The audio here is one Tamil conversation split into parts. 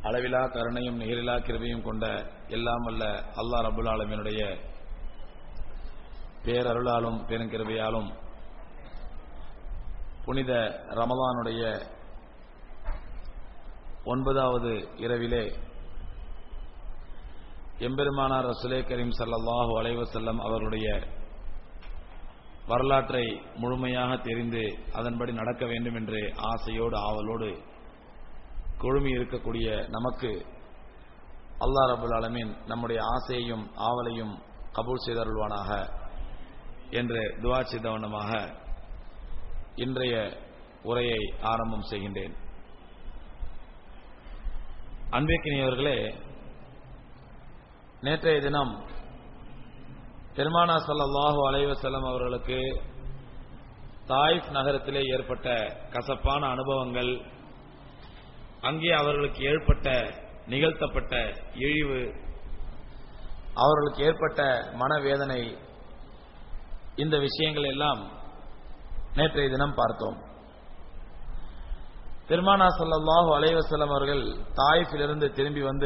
அளவிலா கருணையும் நிகரிலா கிருபையும் கொண்ட எல்லாம் வல்ல அல்லாஹ் ரப்பல் ஆலமீனுடைய பேரருளாலும் பெருங்கிருபையாலும் புனித ரமலானுடைய 9வது இரவிலே எம்பெருமானார் ரசூலே கரீம் ஸல்லல்லாஹு அலைஹி வஸல்லம் அவர்களுடைய வரலாற்றை முழுமையாக தெரிந்து அதன்படி நடக்க வேண்டும் என்று ஆசையோடு ஆவலோடு குழுமி இருக்கக்கூடிய நமக்கு அல்லாஹ் ரப்பல் ஆலமீன் நம்முடைய ஆசையையும் ஆவலையும் கபூல் செய்தருள்வானாக என்று துஆ செய்தவண்ணமாக இன்றைய உரையை ஆரம்பம் செய்கின்றேன். அன்பிற்கினியவர்களே, நேற்றைய தினம் பெருமானார் ஸல்லல்லாஹு அலைஹி வஸல்லம் அவர்களுக்கு தாயிஃப் நகரத்திலே ஏற்பட்ட கசப்பான அனுபவங்கள், அங்கே அவர்களுக்கு ஏற்பட்ட நிகழ்த்தப்பட்ட இழிவு, அவர்களுக்கு ஏற்பட்ட மனவேதனை, இந்த விஷயங்கள் எல்லாம் நேற்றைய தினம் பார்த்தோம். பெருமானார் ஸல்லல்லாஹு அலைஹி வஸல்லம் அவர்கள் தாயிஃபிலிருந்து திரும்பி வந்து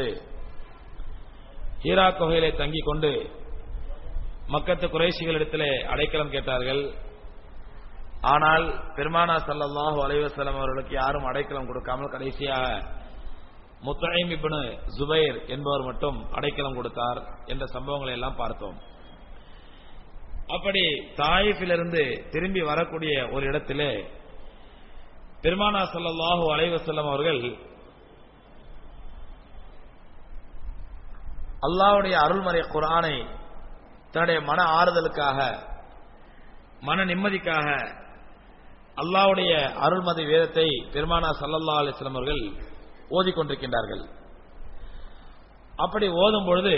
ஹீரா குகையிலே தங்கிக் கொண்டு மக்கத்து குறைஷிகளிடத்திலே அடைக்கலம் கேட்டார்கள். ஆனால் பெருமானார் ஸல்லல்லாஹு அலைஹி வஸல்லம் அவர்களுக்கு யாரும் அடைக்கலம் கொடுக்காமல் கடைசியாக முத்ஐம் இப்னு ஜுபைர் என்பவர் மட்டும் அடைக்கலம் கொடுத்தார் என்ற சம்பவங்களை எல்லாம் பார்த்தோம். அப்படி தாயிஃபிலிருந்து திரும்பி வரக்கூடிய ஒரு இடத்திலே பெருமானார் ஸல்லல்லாஹு அலைஹி வஸல்லம் அவர்கள் அல்லாஹ்வுடைய அருள்மறை குர்ஆனை தன்னுடைய மன ஆறுதலுக்காக, மன நிம்மதிக்காக அல்லாஹ்வுடைய அருள்மறை வேதத்தை பெருமானார் ஸல்லல்லாஹு அலைஹி வஸல்லம் அவர்கள் ஓதிக்கொண்டிருக்கின்றார்கள். அப்படி ஓதும் பொழுது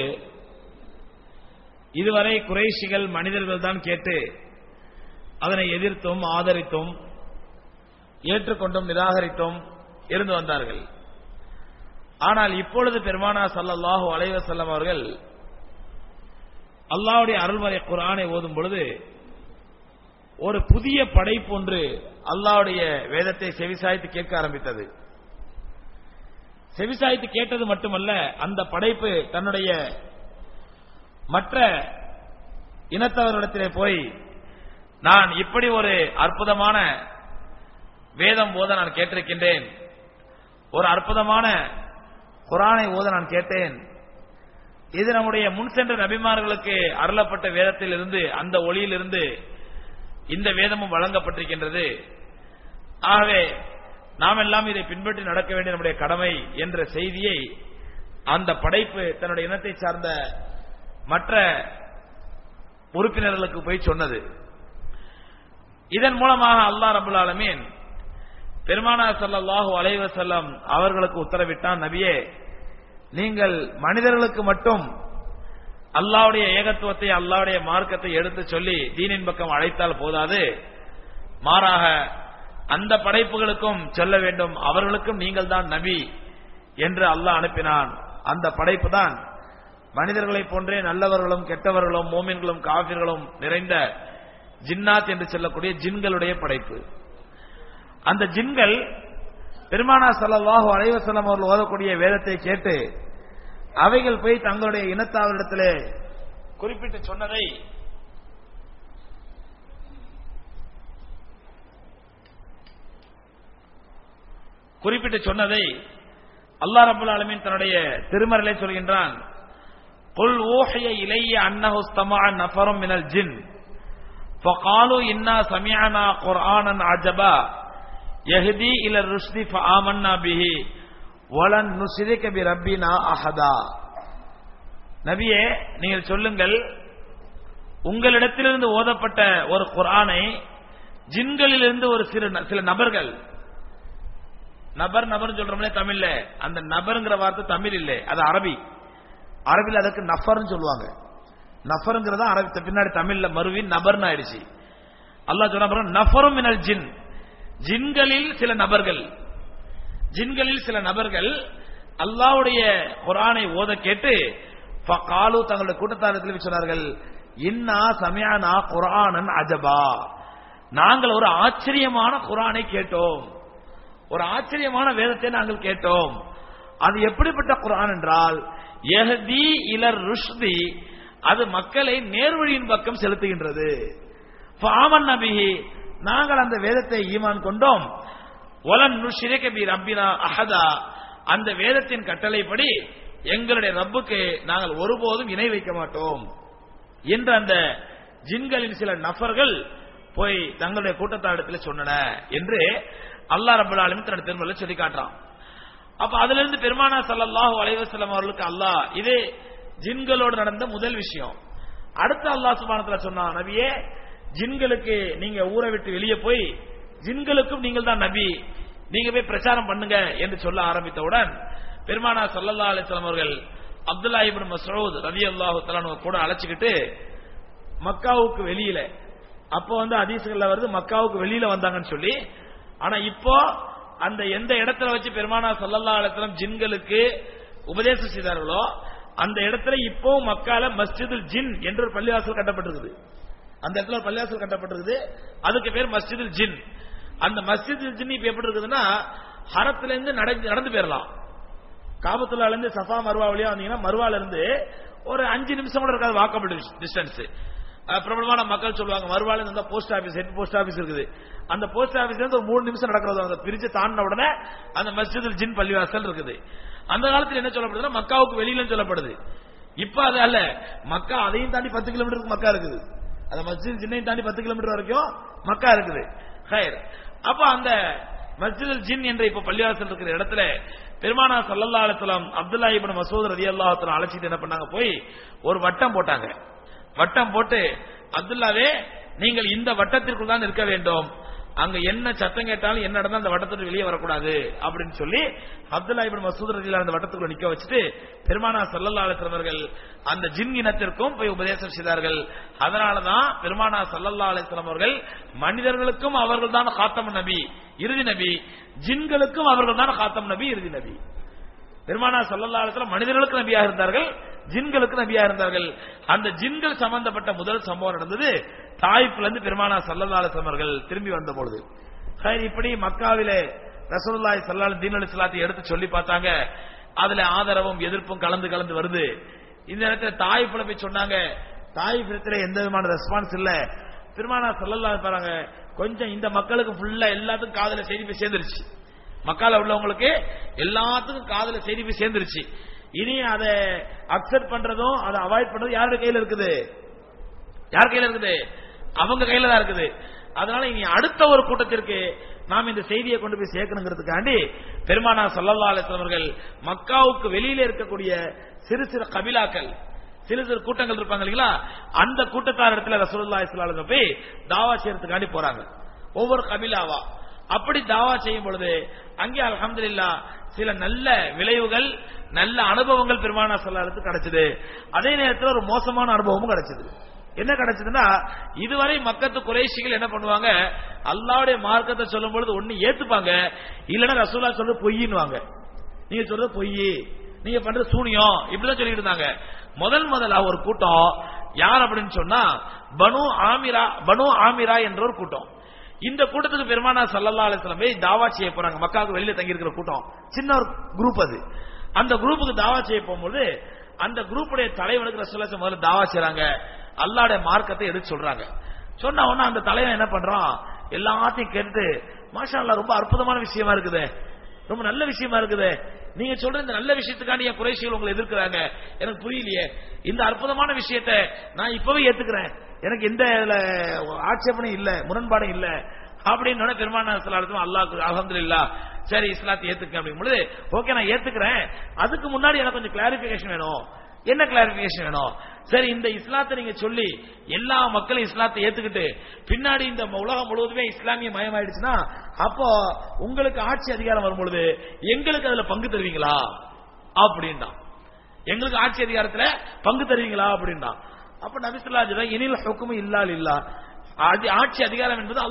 இதுவரை குறைஷிகள் மனிதர்கள் தான் கேட்டு அதனை எதிர்த்தும் ஆதரித்தும் ஏற்றுக்கொண்டும் நிராகரித்தும் இருந்து வந்தார்கள். ஆனால் இப்பொழுது பெருமானார் ஸல்லல்லாஹு அலைஹி வஸல்லம் அவர்கள் அல்லாஹ்வுடைய அருள்மறை குர்ஆனை ஓதும் பொழுது ஒரு புதிய படைப்பு ஒன்று அல்லாஹ்வுடைய வேதத்தை செவிசாய்த்து கேட்க ஆரம்பித்தது. செவிசாய்த்து கேட்டது மட்டுமல்ல, அந்த படைப்பு தன்னுடைய மற்ற இனத்தவர்களிடத்திலே போய், நான் இப்படி ஒரு அற்புதமான வேதம் ஓத நான் கேட்டிருக்கின்றேன், ஒரு அற்புதமான குர்ஆனை ஓத நான் கேட்டேன், இது நம்முடைய முன் சென்ற நபிமார்களுக்கு அருளப்பட்ட வேதத்தில் இருந்து, அந்த ஒளியிலிருந்து இந்த வேதமும் வழங்கப்பட்டிருக்கின்றது. ஆகவே நாம் எல்லாம் இதை பின்பற்றி நடக்க வேண்டிய நம்முடைய கடமை என்ற செய்தியை அந்த படைப்பு தன்னுடைய இனத்தை சார்ந்த மற்ற உறுப்பினர்களுக்கு போய் சொன்னது. இதன் மூலமாக அல்லாஹ் ரப்பல் ஆலமீன் பெருமானார் ஸல்லல்லாஹு அலைஹி வஸல்லம் அவர்களுக்கு உத்தரவிட்டான், நபியே, நீங்கள் மனிதர்களுக்கு மட்டும் அல்லாஹ்வுடைய ஏகத்துவத்தை, அல்லாஹ்வுடைய மார்க்கத்தை எடுத்து சொல்லி தீனின் பக்கம் அழைத்தால் போதாது, மாறாக அந்த படைப்புகளுக்கும் சொல்ல வேண்டும், அவர்களுக்கும் நீங்கள் தான் நபி என்று அல்லாஹ் அனுப்பினான். அந்த படைப்பு தான் மனிதர்களைப் போன்றே நல்லவர்களும் கெட்டவர்களும் மூமின்களும் காஃபிர்களும் நிறைந்த ஜின்னாத் என்று சொல்லக்கூடிய ஜின்களுடைய படைப்பு. அந்த ஜின்கள் பெருமானார் ஸல்லல்லாஹு அலைஹி வஸல்லம் அவர்கள் ஓதக்கூடிய வேதத்தை கேட்டு அவைகள் போய் தங்களுடைய இனத்தாரிடத்திலே குறிப்பிட்டு சொன்னதை அல்லாஹ் ரப்பல் ஆலமீன் தன்னுடைய திருமறையிலே சொல்கின்றான். குல் ஊஹிய இலைய அன்னஹு இஸ்தமஅ நஃபரும் மினல் ஜின் ஃபகாலு இன்னா சமிஅனா குர்ஆனன் அஜபா யஹ்தி இலர் ருஷ்தி ஃபஆமன்னா பிஹி வலன் நுஸ்ரிக பிரப்பினா அஹதா. நபியே, நீங்கள் சொல்லுங்கள், உங்களிடத்திலிருந்து ஓதப்பட்ட ஒரு குர்ஆனை ஜின்களிலிருந்து ஒரு சில நபர்கள், நபர் சொல்றோம்ல தமிழ்ல, அந்த நபர்ங்கிற வார்த்தை தமிழ் இல்லை, அது அரபி. அரபியில் அதுக்கு நஃபர்னு சொல்லுவாங்க. நஃபர்ங்கிறதா அரபி, பின்னாடி தமிழ்ல மறுவி நபர்னு ஆயிடுச்சு. அல்லாஹ் சொன்ன நஃபரும் மினல் ஜின், ஜின்களில் சில நபர்கள் அல்லாஹ்வுடைய குர்ஆனை ஓத கேட்டு ஃபகாலு தங்களுடைய கூட்டத்தாரத்தில் சொன்னார்கள், இன்னா சமிஅனா குர்ஆனன் அஜபா, நாங்கள் ஒரு ஆச்சரியமான குர்ஆனை கேட்டோம், ஒரு ஆச்சரியமான வேதத்தை நாங்கள் கேட்டோம். அது எப்படிப்பட்ட குர்ஆன் என்றால் யஹ்தி இலர் ருஷ்தி, அது மக்களை நேர்வழியின் பக்கம் செலுத்துகின்றது. ஃபஆமன்னா பிஹி, நாங்கள் அந்த வேதத்தை ஈமான் கொண்டோம். வலன் நுஷ்ரிக பி ரப்பினா அஹதா, அந்த வேதத்தின் கட்டளைப்படி எங்களுடைய ரப்புக்கு நாங்கள் ஒருபோதும் இணை வைக்க மாட்டோம் என்று அந்த ஜின்களின் சில நபர்கள் போய் தங்களுடைய கூட்டத்தாரிடத்தில் சொன்னன என்று அல்லாஹ் ரப்பல் ஆலமீன் தன்னுடைய திருமறையில் சொல்லி காட்டுறான். அப்ப அதிலிருந்து பெருமானார் ஸல்லல்லாஹு அலைஹி வஸல்லம் அவர்களுக்கு அல்லாஹ் இது ஜின்களோடு நடந்த முதல் விஷயம். அடுத்து அல்லாஹ் சுப்ஹானஹு வ தஆலா சொன்னான், நபியே ஜின்களுக்கு நீங்க ஊரை விட்டு வெளியே போய் ஜின்களுக்கும் நீங்கள் தான் நபி, நீங்க போய் பிரச்சாரம் பண்ணுங்க என்று சொல்ல ஆரம்பித்தவுடன் பெருமானார் ஸல்லல்லாஹு அலைஹி வஸல்லம் அவர்கள் அப்துல்லாஹ் இப்னு மஸ்ஊத் ரலியல்லாஹு தஆலா கூட அழைச்சிக்கிட்டு மக்காவுக்கு வெளியில, அப்போ ஹதீஸ்கள்ல வருது மக்காவுக்கு வெளியில வந்தாங்கன்னு சொல்லி. ஆனா இப்போ அந்த எந்த இடத்துல வச்சு பெருமானார் ஸல்லல்லாஹு அலைஹி வஸல்லம் ஜின்களுக்கு உபதேசம் செய்தார்களோ அந்த இடத்துல இப்போ மக்கால மஸ்ஜிதுல் ஜின் என்ற ஒரு பள்ளிவாசல் கட்டப்பட்டிருக்குது. அந்த இடத்துல ஒரு பள்ளிவாசல் கட்டப்பட்டிருக்குது, அதுக்கு பேர் மஸ்ஜிதுல் ஜின். அந்த மஸ்ஜிதுல் ஜின் இப்ப எப்படி இருக்குதுன்னா ஹரத்துல இருந்து நடந்து போயிடலாம். காபத்துல்லால இருந்து சஃபா மர்வா வழியா வந்தீங்கன்னா மர்வால இருந்து ஒரு 5 நிமிஷம் கூட இருக்காது வாக்கபிள் டிஸ்டன்ஸ். பிரபலமான மக்கள் சொல்லுவாங்க மர்வால இருந்து post office, head post office இருக்குது, அந்த போஸ்ட் ஆபீஸ்ல இருந்து ஒரு 3 நிமிஷம் நடக்கிறது. அந்த பிரிச்சு தாண்டின உடனே அந்த மஸ்ஜிதுல் ஜின் பள்ளிவாசல் இருக்குது. அந்த காலத்தில் என்ன சொல்லப்படுதுன்னா மக்காவுக்கு வெளியில சொல்லப்படுது. இப்ப அது அல்ல, மக்கா அதையும் தாண்டி 10 கிலோமீட்டருக்கு மக்கா இருக்குது. அந்த மஸ்ஜித் ஜின்னையும் தாண்டி 10 கிலோமீட்டர் வரைக்கும் மக்கா இருக்குது. அப்ப அந்த மஸ்ஜிதுல் ஜின் என்ற இப்ப பள்ளிவாசல் இருக்கிற இடத்துல பெருமானார் ஸல்லல்லாஹு அலைஹி வஸல்லம் அப்துல்லாஹ் இப்னு மஸ்ஊத் ரலியல்லாஹு தஆலா அழைச்சிட்டு என்ன பண்ணாங்க, போய் ஒரு வட்டம் போட்டாங்க. வட்டம் போட்டு அப்துல்லாவே நீங்கள் இந்த வட்டத்திற்குள் தான் இருக்க வேண்டும், அங்க என்ன சத்தம் கேட்டாலும் என்ன நடந்தாலும் அந்த வட்டத்துக்கு வெளியே வரக்கூடாது அப்படின்னு சொல்லி அப்துல்லாஹ் இப்னு மஸ்ஊத் ரலியல்லாஹு அந்த வட்டத்துக்குள்ள நிக்க வச்சுட்டு பெருமானார் ஸல்லல்லாஹு அலைஹி வஸல்லம் அவர்கள் அந்த ஜின் இனத்திற்கும் போய் உபதேசம் செய்தார்கள். அதனாலதான் பெருமானார் ஸல்லல்லாஹு அலைஹி வஸல்லம் அவர்கள் மனிதர்களுக்கும் அவர்கள் தான் காத்தம் நபி, இறுதி நபி, ஜின்களுக்கும் அவர்கள் தான் காத்தம் நபி, இறுதி நபி. பெருமானார் ஸல்லல்லாஹு அலைஹி வஸல்லம் மனிதர்களுக்கு நபியாக இருந்தார்கள், ஜின்களுக்கு நபியாக இருந்தார்கள். அந்த ஜின்கள் சம்பந்தப்பட்ட முதல் சம்பவம் நடந்தது தாயிஃப்ல இருந்து பெருமானார் ஸல்லல்லாஹு அலைஹி வஸல்லம் அவர்கள் திரும்பி வந்த பொழுது. இப்படி மக்காவிலே ரசூலுல்லாஹி ஸல்லல்லாஹு அலைஹி தீனுல் இஸ்லாத்தை எடுத்து சொல்லி பார்த்தாங்க. அதுல ஆதரவும் எதிர்ப்பும் கலந்து வருது. இந்த நேரத்தில் தாயிஃப்ல போய் சொன்னாங்க, தாயிஃப் இடத்துல எந்த விதமான ரெஸ்பான்ஸ் இல்ல. பெருமானார் ஸல்லல்லாஹு அலைஹி பாருங்க, கொஞ்சம் இந்த மக்களுக்கு ஃபுல்லா எல்லாத்துக்கும் காதுல செய்தி போய் சேர்ந்துருச்சு. மக்கால உள்ளவங்களுக்கு எல்லாத்துக்கும் காதுல செய்தி போய் சேர்ந்துருச்சு. இனி அதை அக்செப்ட் பண்றதும் அதை அவாய்ட் பண்றதும் யாருடைய கையில இருக்குது? யார் கையில இருக்குது? அவங்க கையில தான் இருக்குது. அதனால இனி அடுத்த ஒரு கூட்டத்திற்கு நாம் இந்த செய்தியை கொண்டு போய் சேர்க்கணுங்கிறதுக்காண்டி பெருமானார் ஸல்லல்லாஹு அலைஹி வஸல்லம் அவர்கள் மக்காவுக்கு வெளியில இருக்கக்கூடிய சிறு சிறு கபிலாக்கள், சிறு சிறு கூட்டங்கள் இருப்பாங்க இல்லைங்களா, அந்த கூட்டத்தார் இடத்துல ரசூலுல்லாஹி ஸல்லல்லாஹு அலைஹி வஸல்லம் போய் தாவா செய்யறதுக்காண்டி போறாங்க. ஒவ்வொரு கபிலாவா அப்படி தாவா செய்யும் பொழுது அங்கே அல்ஹம்துலில்லாஹ் சில நல்ல விளைவுகள், நல்ல அனுபவங்கள் பெருமானார் ஸல்லல்லாஹு அலைஹி வஸல்லம் கிடைச்சது. அதே நேரத்தில் ஒரு மோசமான அனுபவமும் கிடைச்சது. என்ன கிடைச்சதுன்னா, இதுவரை மக்கத்து குறைஷிகள் என்ன பண்ணுவாங்க, அல்லாஹ்வுடைய மார்க்கத்தை சொல்லும் பொழுது ஒண்ணு ஏத்துப்பாங்க, இல்லன்னா ரசூலுல்லாஹ் சொல்றது பொய்யின்னுவாங்க. நீங்க சொல்றது பொய், நீங்க பண்றது சூனியம், இப்படிதான் சொல்லிட்டு இருந்தாங்க. முதல்ல ஒரு கூட்டம் யார் அப்படின்னு சொன்னா பனு ஆமிரா என்ற ஒரு கூட்டம். இந்த கூட்டத்துக்கு பெருமானார் ஸல்லல்லாஹு அலைஹி வஸல்லம் போய் தாவா செய்ய போறாங்க. மக்காவுக்கு வெளியில தங்கி இருக்கிற கூட்டம், சின்ன ஒரு குரூப். அது அந்த குரூப்புக்கு தாவா செய்ய போகும்போது அந்த குரூப்புடைய தலைவனுக்கு ரசூலுல்லாஹி முதல்ல தாவா செய்றாங்க, அல்லாஹ்வுடைய மார்க்கத்தை எடுத்து சொல்றாங்க. சொன்ன உடனே அந்த தலைவன் என்ன பண்றான், எல்லாத்தையும் கேட்டு மாஷா அல்லாஹ் ரொம்ப அற்புதமான விஷயமா இருக்குது, ரொம்ப நல்ல விஷயமா இருக்குது, நீங்க சொல்ற இந்த நல்ல விஷயத்துக்காண்டி என் குறைஷிகள் உங்களை எதிர்க்கிறாங்க, எனக்கு புரியலையே, இந்த அற்புதமான விஷயத்தை நான் இப்பவே ஏத்துக்கிறேன், எனக்கு எந்த ஆட்சேபனையும் இல்ல, முரண்பாடும் இல்ல அப்படின்னு பெருமானார் ஸல்லல்லாஹு அலைஹி வஸல்லம் அல்லாஹ்வுக்கு அல்ஹம்துலில்லாஹ் சரி இஸ்லாத்தை ஏத்துக்க அப்படிங்கும்போது ஓகே நான் ஏத்துக்கிறேன், அதுக்கு முன்னாடி எனக்கு கொஞ்சம் கிளாரிபிகேஷன் வேணும். என்ன கிளாரிபிகேஷன் வேணும்? சரி இந்த இஸ்லாத்தை நீங்க சொல்லி எல்லா மக்களும் இஸ்லாத்தை ஏத்துக்கிட்டு பின்னாடி இந்த உலகம் முழுவதுமே இஸ்லாமிய மயமாயிடுச்சுன்னா அப்போ உங்களுக்கு ஆட்சி அதிகாரம் வரும்பொழுது எங்களுக்கு அதுல பங்கு தருவீங்களா அப்படின்னா, எங்களுக்கு ஆட்சி அதிகாரத்துல பங்கு தருவீங்களா அப்படின்னா, அப்ப நபி ஸல்லல்லாஹு அலைஹி வஸல்லம் இனில் ஹுக்மு இல்லா லில்லாஹ், ஆட்சி அதிகாரம் என்பது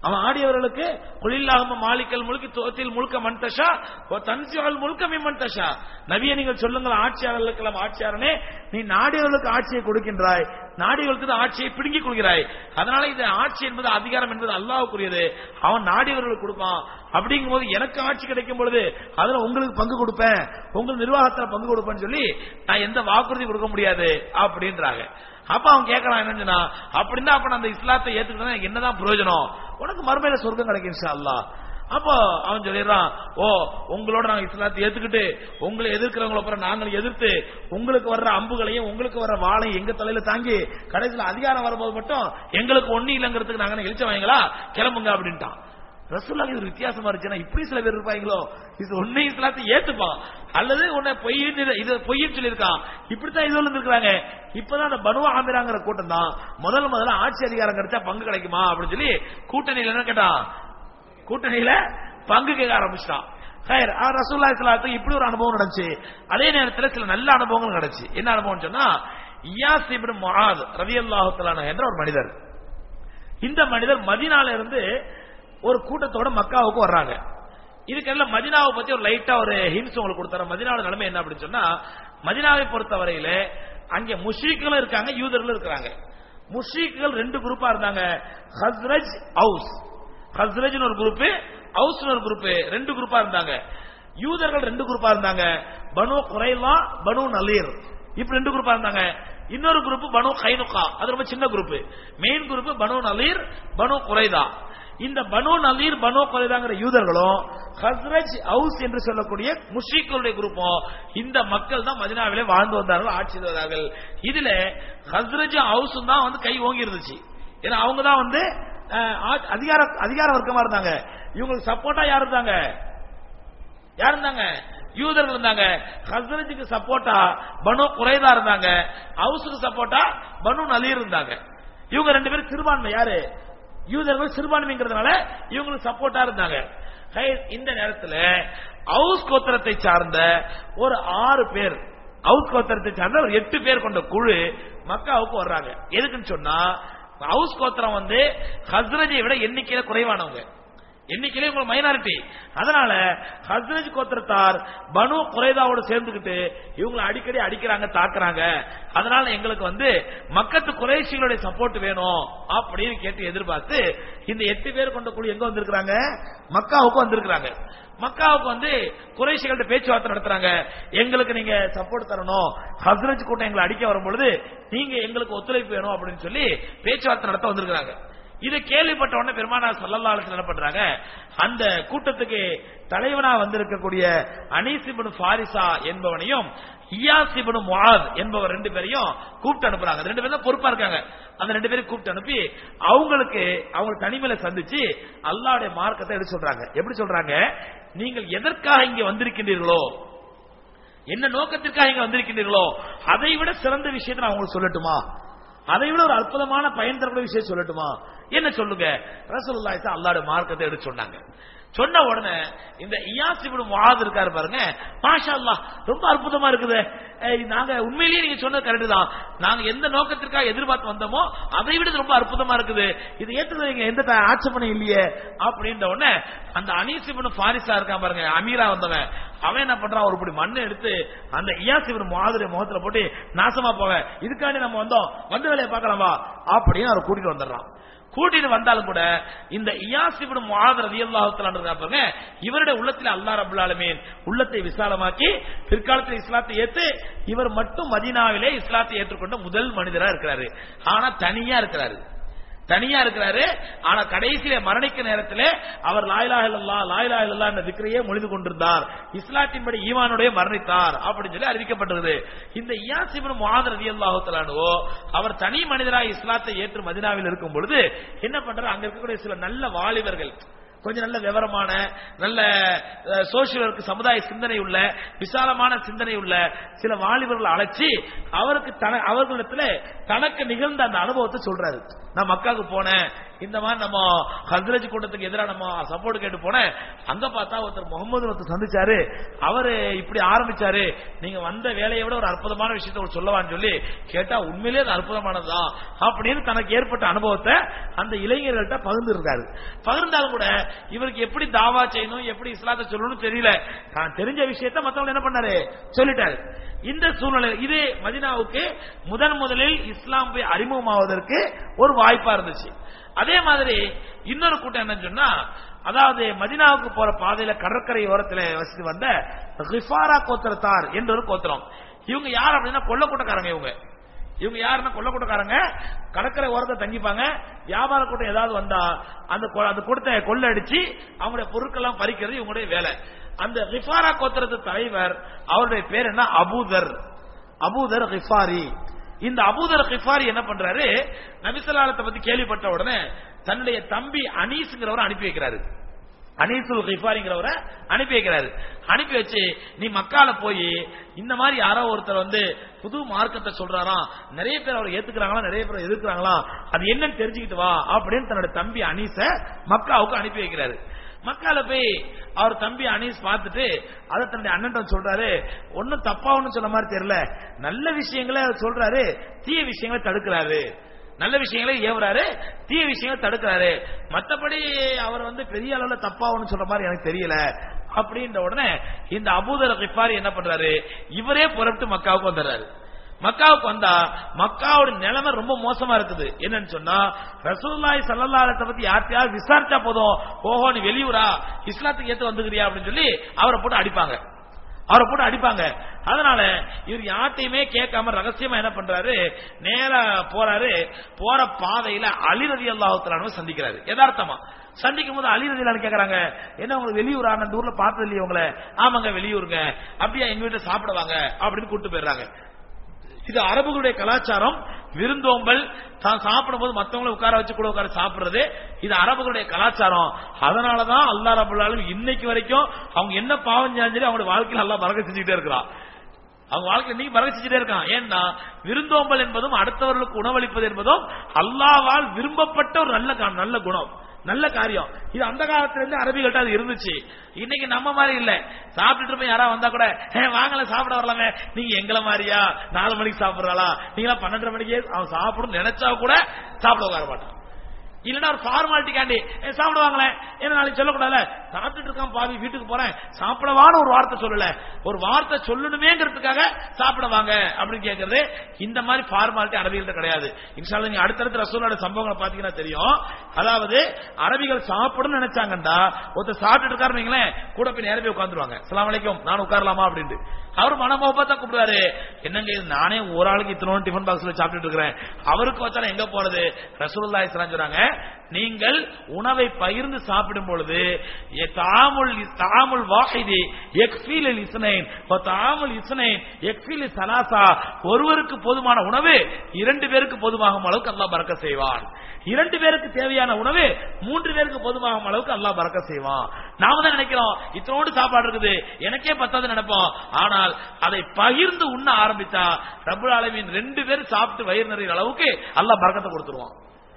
அவன் ஆடியவர்களுக்கு குலில்லாஹும்ம மாலிக்கல் முல்கி துஅத்தில் முல்க மன் தஷா வ தன்ஸிஉல் முல்க மிம்மன் தஷா, நபியே நீங்கள் சொல்லுங்கள் ஆட்சியாளர்களுக்கெல்லாம் ஆட்சியாளனே, நீ நாடியவர்களுக்கு ஆட்சியை கொடுக்கின்றாய், நாடியவர்களுக்கு ஆட்சியை பிடுங்கிக் கொள்கிறாய். அதனால இந்த ஆட்சி என்பது அதிகாரம் என்பது அல்லாஹ்வுக்குரியது, அவன் நாடியவர்களுக்கு கொடுப்பான். அப்படிங்கும் போது எனக்கு ஆட்சி கிடைக்கும் பொழுது அதுல உங்களுக்கு பங்கு கொடுப்பேன், உங்கள் நிர்வாகத்தில் பங்கு கொடுப்பேன்னு சொல்லி நான் எந்த வாக்குறுதி கொடுக்க முடியாது அப்படின்றாங்க. அப்ப அவன் கேட்கறான் என்னன்னா, அப்படின்னா அப்ப அந்த இஸ்லாத்தை ஏத்துக்கிட்டா என்னதான் பிரயோஜனம், உனக்கு மறுமையில சொர்க்கம் கிடைக்கும் இன்ஷா அல்லாஹ். அப்போ அவன் சொல்லிடுறான், ஓ உங்களோட நாங்க இஸ்லாத்தை ஏத்துக்கிட்டு உங்களை எதிர்க்கிறவங்களை அப்புறம் நாங்கள் எதிர்த்து உங்களுக்கு வர்ற அம்புகளையும் உங்களுக்கு வர்ற வாளையும் எங்க தலையில தாங்கி கடைசியில் அதிகாரம் வரும்போது மட்டும் எங்களுக்கு ஒண்ணு இல்லைங்கிறதுக்கு நாங்க எழுச்ச வாங்களா, கிளம்புங்க அப்படின்ட்டான். ரசூலுல்லாஹ் இது வித்தியாசமா இருந்துச்சுன்னா இப்படி சில பேர் இருப்பாங்களோ, இது உன்னை இஸ்லாத்தை ஏத்துப்பான் அல்லது உன்னை பொய்ன்னு சொல்லியிருக்கான், இப்படித்தான் இது இருந்திருக்காங்க. இப்பதான் அந்த பனு ஆமிராங்கிற கூட்டம் தான் முதல்ல ஆட்சி அதிகாரம் கிடைச்சா பங்கு கிடைக்குமா அப்படின்னு சொல்லி கூட்டணியில என்ன கேட்டான், கூட்டணியில பங்கு கேட்க ஆரம்பிச்சிட்டான். ரசூலுல்லாஹி ஸல்லல்லாஹு அலைஹி வஸல்லம் இப்படி ஒரு அனுபவம் நடந்துச்சு. அதே நேரத்தில் சில நல்ல அனுபவங்கள் கிடைச்சு. என்ன அனுபவம் சொன்னா, இயாஸ் இப்னு முஆத் ரலியல்லாஹு தஆலா அன்ஹு என்ற ஒரு மனிதர், இந்த மனிதர் மதீனால இருந்து ஒரு கூட்டத்தோட மக்காவுக்கு வர்றாங்க. இதுக்கெல்லாம் மதீனாவை பத்தி ஒரு லைட்டா ஒரு ஹின்ஸ் உங்களுக்கு கொடுத்தாரு. மதீனாவோட நிலைமை என்ன அப்படின்னு சொன்னா, மதீனாவை பொறுத்தவரையில அங்கே முஷ்ரிக்குகளும் இருக்காங்க, யூதர்களும் இருக்காங்க. முஷ்ரிக்குகள் ரெண்டு குரூப்பா இருந்தாங்க, ஹஸ்ரஜ் அவுஸ். ஹஸ்ரஜ்னு ஒரு குரூப், அவுஸ்னு ஒரு குரூப், ரெண்டு குரூப்பா இருந்தாங்க. யூதர்கள் ரெண்டு குரூப்பா இருந்தாங்க, பனு குரைலா பனு நலீர், இப்ப ரெண்டு குரூப்பா இருந்தாங்க. இன்னொரு குரூப் பனு கைனுகா, அது ரொம்ப சின்ன group. Main group Banu Nadir Banu Qurayza. இந்த பனு நலீர் பனு குரைதாங்கிற யூதர்களும் ஹஸ்ரஜ் அவுஸ் என்று சொல்லக்கூடிய முஷ்ரிக்குகளுடைய குரூப்பும் இந்த மக்கள் தான் மதீனாவிலே வாழ்ந்து வந்தார்கள், ஆட்சி செய்தார்கள். இதுல ஹஸ்ரஜ் அவுஸ் தான் வந்து கை ஓங்கி இருந்துச்சு. ஏன்னா அவங்க தான் வந்து அதிகார வர்க்கமா இருந்தாங்க. இவங்களுக்கு சப்போர்ட்டா யார் இருந்தாங்க, யூதர்கள் இருந்தாங்க. ஹஸ்ரஜுக்கு சப்போர்ட்டா பனு குரைதா இருந்தாங்க, அவுஸுக்கு சப்போர்ட்டா பனு நலீர் இருந்தாங்க. இவங்க ரெண்டு பேரும் சிறுபான்மை, யாரு யூதர்கள் சிறுபான்மைங்கிறதுனால இவங்களுக்கு சப்போர்ட்டா இருந்தாங்க. இந்த நேரத்தில் அவுஸ் கோத்திரத்தை சார்ந்த ஒரு 6 பேர், அவுஸ் கோத்திரத்தை சார்ந்த ஒரு 8 பேர் கொண்ட குழு மக்காவுக்கு வர்றாங்க. எதுக்குன்னு சொன்னா, அவுஸ் கோத்திரம் வந்து ஹஸ்ரஜை விட எண்ணிக்கையில குறைவானவங்க, எண்ணிக்கையிலே உங்களுக்கு மைனாரிட்டி. அதனால ஹஸ்ரஜ் கோத்திரத்தார் பனு குரைதாவோட சேர்ந்துக்கிட்டு இவங்களை அடிக்கடி அடிக்கிறாங்க, தாக்குறாங்க. அதனால எங்களுக்கு வந்து மக்கத்து குறைஷிகளுடைய சப்போர்ட் வேணும் அப்படின்னு கேட்டு எதிர்பார்த்து இந்த 8 பேர் கொண்ட குழு எங்க வந்திருக்காங்க, மக்காவுக்கு வந்திருக்காங்க. மக்காவுக்கு வந்து குறைஷிகள்ட்ட பேச்சுவார்த்தை நடத்துறாங்க. எங்களுக்கு நீங்க சப்போர்ட் தரணும், ஹஸ்ரஜ் கூட்டம் எங்களை அடிக்க வரும்பொழுது நீங்க எங்களுக்கு ஒத்துழைப்பு வேணும் அப்படின்னு சொல்லி பேச்சுவார்த்தை நடத்த வந்திருக்காங்க. இதை கேள்விப்பட்ட உடனே பெருமானார் ஸல்லல்லாஹு அலைஹி வஸல்லம் என்ன பண்றாங்க, அந்த கூட்டத்துக்கு தலைவனா வந்திருக்கக்கூடிய அனீஸ் இப்னு ஃபாரிஸா என்பவனையும் இயாஸ் இப்னு முஆத் என்பவர் 2 பேரையும் கூப்பிட்டு அனுப்புறாங்க. 2 பேரும் பொறுப்பா இருக்காங்க. அந்த 2 பேரும் கூப்பிட்டு அனுப்பி அவங்க தனிமையில சந்திச்சு அல்லாஹ்வுடைய மார்க்கத்தை எடுத்து சொல்றாங்க. எப்படி சொல்றாங்க, நீங்கள் எதற்காக இங்க வந்திருக்கின்றீர்களோ, என்ன நோக்கத்திற்காக இங்க வந்திருக்கின்றீர்களோ அதை விட சிறந்த விஷயத்தை நான் உங்களுக்கு சொல்லட்டுமா, அதை விட ஒரு அற்புதமான பயன் தரக்கூடிய விஷயம் சொல்லட்டுமா, என்ன சொல்லுங்க. ரசூலுல்லாஹி அல்லாஹ்வுடைய மார்க்கத்தை எடுத்து சொன்னாங்க. சொன்ன உடனே இந்த இயாஸ் இப்னு முஆத் இருக்காரு பாருங்க, மாஷா அல்லாஹ் ரொம்ப அற்புதமா இருக்குது, நாங்க உண்மையிலேயே நீங்க சொன்னது கரெக்ட் தான், நாங்க எந்த நோக்கத்திற்காக எதிர்பார்த்து வந்தோமோ அதை விட ரொம்ப அற்புதமா இருக்குது, இது ஏற்றுக்கிறீங்க, எந்த ஆட்சேபனையும் இல்லையே அப்படின்ற உடனே அந்த அனீஸ் இப்னு ஃபாரிஸா இருக்கான் பாருங்க, அமீரா வந்தவன், அவன் என்ன பண்றான், ஒரு படி மண்ணை எடுத்து அந்த இயாஸ் இப்னு முஆத் முகத்துல போட்டு நாசமா போக, இதுக்காண்டி நம்ம வந்தோம், வந்து வேலையை பார்க்கலாம் வா அப்படின்னு அவர் கூட்டிட்டு வந்துடுறான். கூட்டிட்டு வந்தாலும் கூட இந்த இயாஸ் இப்னு முஆத் ரலியல்லாஹு தஆலா பாருங்க, இவருடைய உள்ளத்தில் அல்லாஹ் ரப்பல் ஆலமீன் உள்ளத்தை விசாலமாக்கி பிற்காலத்தில் இஸ்லாத்தை ஏற்று இவர் மட்டும் மதீனாவிலே இஸ்லாத்தை ஏற்றுக்கொண்ட முதல் மனிதரா இருக்கிறாரு. ஆனா தனியா இருக்கிறாரு. ஆனா கடைசியில மரணிக்க நேரத்தில் அவர் லா இலாஹ இல்லல்லாஹ் லா இலாஹ இல்லல்லாஹ் என்ற திக்ரையே மொழிந்து கொண்டிருந்தார், இஸ்லாத்தின்படி ஈமானுடைய மரணித்தார் அப்படின்னு சொல்லி அறிவிக்கப்பட்டது. இந்த இயாஸ் இப்னு முஆத் ரலியல்லாஹு தஆலா அன்ஹு அவர் தனி மனிதராக இஸ்லாத்தை ஏற்று மதீனாவில் இருக்கும் பொழுது என்ன பண்றாரு, அங்க இருக்கக்கூடிய சில நல்ல வாலிபர்கள், கொஞ்சம் நல்ல விவரமான, நல்ல சோசியல் ஒர்க் சமுதாய சிந்தனை உள்ள, விசாலமான சிந்தனை உள்ள சில வாலிபர்கள் அழைச்சி அவர்களிடத்துல தனக்கு நிகழ்ந்த அந்த அனுபவத்தை சொல்றாரு. நான் மக்காவுக்கு போனேன், இந்த மாதிரி நம்ம ஹஸ்ரஜ் கூட்டத்துக்கு எதிராக நம்ம சப்போர்ட் கேட்டு போனேன். அங்க பார்த்தா ஒருத்தர் முகமது ஒருத்தர் சந்திச்சாரு. அவரு இப்படி ஆரம்பிச்சாரு, நீங்க வந்த வேலையை விட ஒரு அற்புதமான விஷயத்தை சொல்லவான்னு சொல்லி கேட்டா உண்மையிலேயே அது அற்புதமானதுதான் அப்படின்னு தனக்கு ஏற்பட்ட அனுபவத்தை அந்த இளைஞர்கள்ட்ட பகிர்ந்து இருக்காரு. பகிர்ந்தாலும் கூட இவருக்கு எப்படி தாவா செய்யணும், எப்படி இஸ்லாத்தை சொல்லணும்னு தெரியல. தான் தெரிஞ்ச விஷயத்தை மத்தவங்க என்ன பண்ணாரு சொல்லிட்டாரு. இந்த சூழ்நிலை இது மதீனாவுக்கு முதலில் இஸ்லாம் போய் அறிமுகமாவதற்கு ஒரு வாய்ப்பா இருந்துச்சு. அதே மாதிரி இன்னொரு கூட்டம் என்ன சொன்னா, அதாவது மதீனாவுக்கு போற பாதையில கடற்கரை ஓரத்தில் வசித்து வந்த கிஃபாரா கோத்திரத்தார் என்ற ஒரு கோத்திரம். இவங்க யார் அப்படின்னா கொள்ளக்கூட்டக்காரங்க. இவங்க யாருன்னா கொள்ளக்கூட்டக்காரங்க. கடற்கரை ஓரத்தை தங்கிப்பாங்க. வியாபார கூட்டம் ஏதாவது வந்தா அந்த கூட்டத்தை கொள்ளடிச்சு அவங்களுடைய பொருட்கள் பறிக்கிறது இவங்களுடைய வேலை. அந்த கிஃபாரா கோத்திரத்து தலைவர் அவருடைய பேர் என்ன, அபூதர் கிஃபாரி. இந்த அபூதர் கிஃபாரி என்ன பண்றாரு, நபி ஸல்லல்லாஹு அலைஹி வஸல்லம் பத்தி கேள்விப்பட்ட உடனே தன்னுடைய தம்பி அனீஸ்ங்கிறவரை அனுப்பி வைக்கிறாரு. அனீசுல் கிஃபாரிங்கிறவரை அனுப்பி வைக்கிறாரு. அனுப்பி வச்சு நீ மக்கால போய் இந்த மாதிரி யாரோ ஒருத்தர் புது மார்க்கத்தை சொல்றாராம், நிறைய பேர் அவரை ஏத்துக்கிறாங்களா, நிறைய பேர் எதிர்க்கிறாங்களா, அது என்னன்னு தெரிஞ்சுக்கிட்டு வா அப்படின்னு தன்னுடைய தம்பி அனீஸ மக்காவுக்கு அனுப்பி வைக்கிறாரு. மக்கால போய் அவர் தம்பி அனீஸ் பார்த்துட்டு அதை தன்னுடைய அண்ணன் சொல்றாரு, ஒன்னும் தப்பா ஒன்னும் சொன்ன மாதிரி தெரியல, நல்ல விஷயங்களை சொல்றாரு, தீய விஷயங்களை தடுக்கிறாரு, நல்ல விஷயங்களை ஏவுறாரு, தீய விஷயங்களை தடுக்கிறாரு, மற்றபடி அவர் பெரிய அளவுல தப்பா ஒன்னு சொல்ற மாதிரி எனக்கு தெரியல அப்படின்ற உடனே இந்த அபூதர் கிஃபாரி என்ன பண்றாரு, இவரே புறப்பட்டு மக்காவுக்கு வந்துடுறாரு. மக்காவுக்கு வந்தா மக்காவோட நிலைமை ரொம்ப மோசமா இருக்குது. என்னன்னு சொன்னா, ரசூலுல்லாஹி ஸல்லல்லாஹு அலைஹி வஸல்லம் பத்தி யார்கிட்டயாவது விசாரிச்சா போதும், ஓஹோ நீ வெளியூரா இஸ்லாத்துக்கு ஏத்து வந்துக்கிறியா அப்படின்னு சொல்லி அவரை போட்டு அடிப்பாங்க. அதனால இவர் யார்ட்டையுமே கேட்காம ரகசியமா என்ன பண்றாரு, நேரா போறாரு. போற பாதையில அலி ரலியல்லாஹு தஆலா அன்ஹு சந்திக்கிறாரு. யதார்த்தமா சந்திக்கும் போது அலி ரலியல்லாஹு அன்ஹு கேக்குறாங்க, என்ன உங்களுக்கு வெளியூரா, அந்த ஊர்ல பார்த்தது இல்லையே உங்களை. ஆமாங்க வெளியூருங்க. அப்படியா, எங்க வீட்டுல சாப்பிடுவாங்க அப்படின்னு கூட்டு போயிடுறாங்க. இது அரபுகளுடைய கலாச்சாரம். விருந்தோம்பல், தான் சாப்பிடும் போது மற்றவங்களை உட்கார வச்சு கூட உட்கார சாப்பிடுறது, இது அரபுகளுடைய கலாச்சாரம். அதனாலதான் அல்லாஹ் ரப்பல் ஆலமீன் இன்னைக்கு வரைக்கும் அவங்க என்ன பாவம் செஞ்சாலும் அவங்களுடைய வாழ்க்கையில் அல்லாஹ் பரக்கத் செஞ்சுட்டே இருக்கிறான். அவங்க வாழ்க்கை இன்னைக்கு பரக்கத் செஞ்சுட்டே இருக்கான். ஏன்னா விருந்தோம்பல் என்பதும் அடுத்தவர்களுக்கு உணவளிப்பது என்பதும் அல்லாஹ்வால் விரும்பப்பட்ட ஒரு நல்ல குணம், நல்ல காரியம். இது அந்த காலத்துல இருந்து அரபிகள்ட்ட அது இருந்துச்சு. இன்னைக்கு நம்ம மாதிரி இல்ல. சாப்பிட்டுட்டு போய் யாரா வந்தா கூட வாங்கல சாப்பிட வரலாமே, நீங்க எங்களை மாதிரியா 4 மணிக்கு சாப்பிடுறாளா, நீங்களா 12:30 மணிக்கு அவன் சாப்பிடும் நினைச்சா கூட சாப்பிட உட்கார மாட்டான். இல்லன்னா ஒரு ஃபார்மாலிட்டிக்காண்டி சாப்பிடுவாங்களே, என்ன நாளைக்கு சொல்லக்கூடாது, சாப்பிட்டுட்டு இருக்கான் பாவி வீட்டுக்கு போறேன் சாப்பிடவான ஒரு வார்த்தை சொல்லல, ஒரு வார்த்தை சொல்லணுமேங்கிறதுக்காக சாப்பிடுவாங்க அப்படின்னு கேட்கறது. இந்த மாதிரி ஃபார்மாலிட்டி அரபிகள்ட்ட கிடையாது. இன்ஷால்லா நீங்க அடுத்தடுத்த ரசூலோட சம்பவங்களை பாத்தீங்கன்னா தெரியும். அதாவது அரபிகள் சாப்பிடணும்னு நினைச்சாங்கண்டா ஒருத்தர் சாப்பிட்டு இருக்காருங்களேன், கூட போய் நேரவே உட்காந்துருவாங்க. அஸ்ஸலாமு அலைக்கும், நான் உட்காரலாமா அப்படின்ட்டு. அவர் மனமோபத்தா கூப்பிடுவாரு, என்னங்க இது நானே ஒரு ஆளுக்கு இத்தனோடு டிஃபன் பாக்ஸ்ல சாப்பிட்டு இருக்கிறேன், அவருக்கு வச்சாலும் எங்க போறது. ரசூலுல்லாஹி ஸல்லல்லாஹு அலைஹி வஸல்லம் சொல்றாங்க, நீங்கள் உணவை பகிர்ந்து சாப்பிடும் பொழுது தாமுல் வாஹிதி யக்ஃபீல் இஸ்னைன் வ தாமுல் இஸ்னைன் யக்ஃபீல் ஸலாஸா, ஒருவருக்கு போதுமான உணவு 2 பேருக்கு போதுமாகும் அளவுக்கு அல்லாஹ் பரக்கத் செய்வான். 2 பேருக்கு தேவையான உணவு 3 பேருக்கு போதுமாகும் அளவுக்கு அல்லாஹ் பரக்கத் செய்வான். நாம தான் நினைக்கிறோம் இத்தனோடு சாப்பாடு இருக்குது எனக்கே பத்தாது நினைப்போம். ஆனால் அதை பகிர்ந்து உண்ண ஆரம்பித்தா ரப்பல் ஆலமீன் 2 பேர் சாப்பிட்டு வயிறு நிறைய அளவுக்கு அல்லாஹ் பரக்கத்தை கொடுத்துருவான்.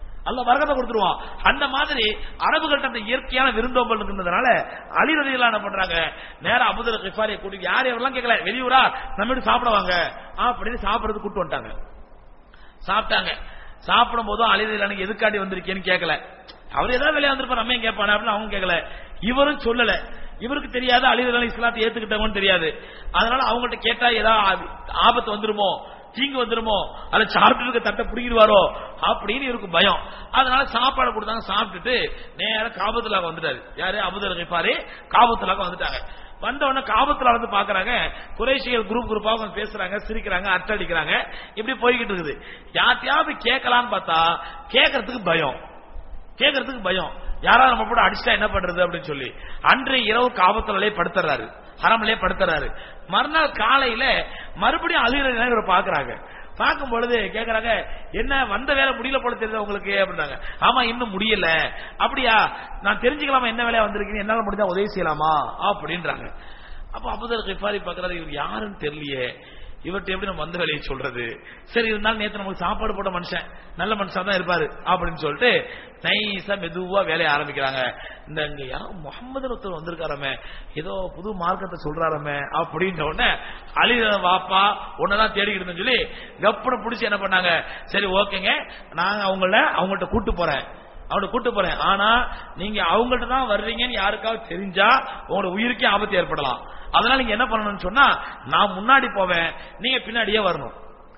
அந்த மாதிரி அரபுகள்ட்ட அந்த இயற்கையான விருந்தோம்பல் இருந்ததுனால அலி ரலியல்லாஹு அன்ஹு என்ன பண்றாங்க, நேரா அபூதர் கிஃபாரியை கூட்டி யார் எவரெல்லாம் கேட்கல, வெளியூரா நம்ம வீட்டு சாப்பிடுவாங்க அப்படின்னு சாப்பிடுறது கூட்டு வந்துட்டாங்க. சாப்பிட்டாங்க. சாப்பிடும் போதும் அலி ரலியல்லாஹு அன்ஹு எதுக்காண்டி வந்திருக்கேன்னு கேட்கல. அவர் ஏதாவது வெளியே வந்திருப்பார், நம்ம ஏன் கேட்பானே அப்படின்னு அவங்க கேட்கல. இவரும் சொல்லல. இவருக்கு தெரியாது அலி ரலியல்லாஹு அன்ஹு இஸ்லாத்தை ஏத்துக்கிட்டவங்கன்னு தெரியாது. அதனால அவங்கள்ட்ட கேட்டா ஏதாவது ஆபத்து வந்துருமோ, தீங்கு வந்துருமோ, அல்ல சாப்பிட்டு இருக்க தட்டை பிடிக்கிடுவாரோ அப்படின்னு இவருக்கு பயம். அதனால சாப்பாடு கொடுத்தாங்க. சாப்பிட்டுட்டு நேர காபத்துல்லாஹ் வந்துட்டாரு. யாரு, அபூதர் கிஃபாரி காபத்துல்லாஹ் வந்துட்டாங்க. வந்த உடனே காபத்துல்லாஹ் வந்து பாக்குறாங்க, குறைஷிகள் குரூப்பா பேசுறாங்க, சிரிக்கிறாங்க, அட்டடிக்கிறாங்க, இப்படி போய்கிட்டு இருக்குது. யார்ட்டையாவது கேட்கலான்னு பார்த்தா கேட்கறதுக்கு பயம். யாராவது நம்ம கூட அடிச்சா என்ன பண்றது அப்படின்னு சொல்லி அன்றைய இரவு காபத்துல்லாஹ்லே படுத்துறாரு, ஹரம்லே படுத்துறாரு. மறுநாள் காலையில மறுபடியும் அலி ரலியல்லாஹு அன்ஹு பாக்குறாங்க. பார்க்கும் பொழுது கேக்குறாங்க, என்ன வந்த வேலை முடியல போல தெரியுது உங்களுக்கு அப்படின்னாங்க. ஆமா இன்னும் முடியல. அப்படியா, நான் தெரிஞ்சுக்கலாமா என்ன வேலையா வந்திருக்கீங்க, என்னால முடிஞ்சா உதவி செய்யலாமா அப்படின்றாங்க. அப்ப அபூதர் கிஃபாரி பாக்குறாரு, இவங்க யாருன்னு தெரியலையே, இவர்கிட்ட எப்படி நம்ம வந்த வேலையை சொல்றது, சரி இருந்தாலும் நேற்று நமக்கு சாப்பாடு போட்ட மனுஷன் நல்ல மனுஷன் தான் இருப்பாரு அப்படின்னு சொல்லிட்டு நைஸா மெதுவா வேலையை ஆரம்பிக்கிறாங்க. இந்த இங்க யாரோ முகமது ஒருத்தர் வந்திருக்காரமே, ஏதோ புது மார்க்கத்தை சொல்றாரமே அப்படின்ற உடனே அலி வாப்பா உன்னதான் தேடிக்கிட்டு சொல்லி கப்பனை பிடிச்சி என்ன பண்ணாங்க, சரி ஓகேங்க நாங்க அவங்கள்ட்ட கூட்டு போறேன், ஆனா நீங்க அவங்கள்ட்ட தான் வர்றீங்கன்னு யாருக்காவது தெரிஞ்சா உங்களோட உயிருக்கே ஆபத்து ஏற்படலாம். அதனால நீங்க என்ன பண்ணணும்னு சொன்னா, நான் முன்னாடி போவேன் நீங்க பின்னாடியே வரணும்,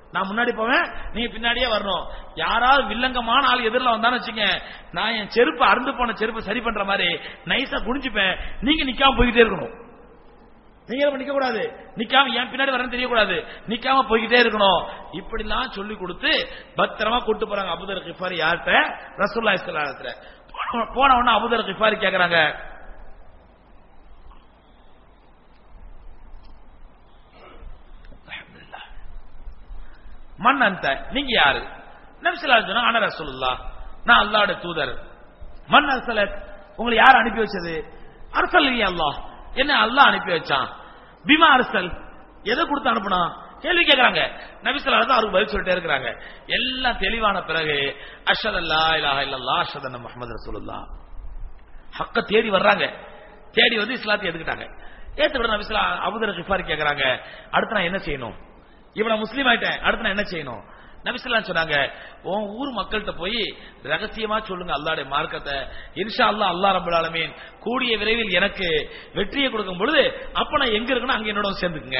யாராவது வில்லங்கமான ஆள் எதிரில் வந்தான்னு வச்சுங்க, நான் என் செருப்பு அறுந்து போன செருப்பு சரி பண்ற மாதிரி நைஸா குடிஞ்சுப்பேன், நீங்க நிக்காம போய்கிட்டே இருக்கணும். நீங்க நிக்க கூடாது, நிக்காம என் பின்னாடி வரணும் தெரியக்கூடாது, நிக்காம போய்கிட்டே இருக்கணும். இப்படிலாம் சொல்லி கொடுத்து பத்திரமா கூட்டு போறாங்க அபூதர் கிஃபாரி. யார்கிட்ட? ரசூலுல்லாஹி ஸல்லல்லாஹு அலைஹி வஸல்லம். போன உடனே அபூதர் கிஃபாரி கேக்குறாங்க, மன் அன்த, நீங்க யாரு? நபி ஸல்லல்லாஹு அலைஹி வஸல்லம், அன ரசூலுல்லாஹ், நான் அல்லாஹ்வுடைய தூதர். மன் அர்ஸலக், உங்களை யார் அனுப்பி வச்சது? அர்ஸலனி அல்லாஹ், என்ன அல்லாஹ் அனுப்பி வச்சான். பிமா அர்ஸல், எதை கொடுத்து அனுப்புனா கேள்வி கேட்கறாங்க. நபி ஸல்லல்லாஹு அலைஹி வஸல்லம் அவருக்கு பதில் சொல்லிட்டே இருக்காங்க. எல்லாம் தெளிவான பிறகு அஷ்ஹது அல்லா இலாஹா இல்லல்லாஹ் அஷ்ஹது அன்ன முஹம்மது ரசூலுல்லாஹ், ஹக்க தேடி வர்றாங்க. தேடி வந்து இஸ்லாத்தை எடுத்துக்கிட்டாங்க. ஏத்துக்கிட்ட நபி ஸல்லல்லாஹு அலைஹி வஸல்லம் அபூதர் கிஃபாரி கேட்கறாங்க, அடுத்து நான் என்ன செய்யணும்? இவ்வளவு முஸ்லீம் ஆயிட்டேன், அடுத்து நான் என்ன செய்யணும்? நபி ஸல்லல்லாஹு அலைஹி வஸல்லம் சொன்னாங்க, உன் ஊர் மக்கள்கிட்ட போய் ரகசியமா சொல்லுங்க அல்லாஹ்வுடைய மார்க்கத்தை, இன்ஷா அல்லாஹ் அல்லாஹ் ரப்பல் ஆலமீன் கூடிய விரைவில் எனக்கு வெற்றியை கொடுக்கும் பொழுது அப்ப நான் எங்க இருக்கணும் அங்க என்னோட சேர்ந்துக்குங்க,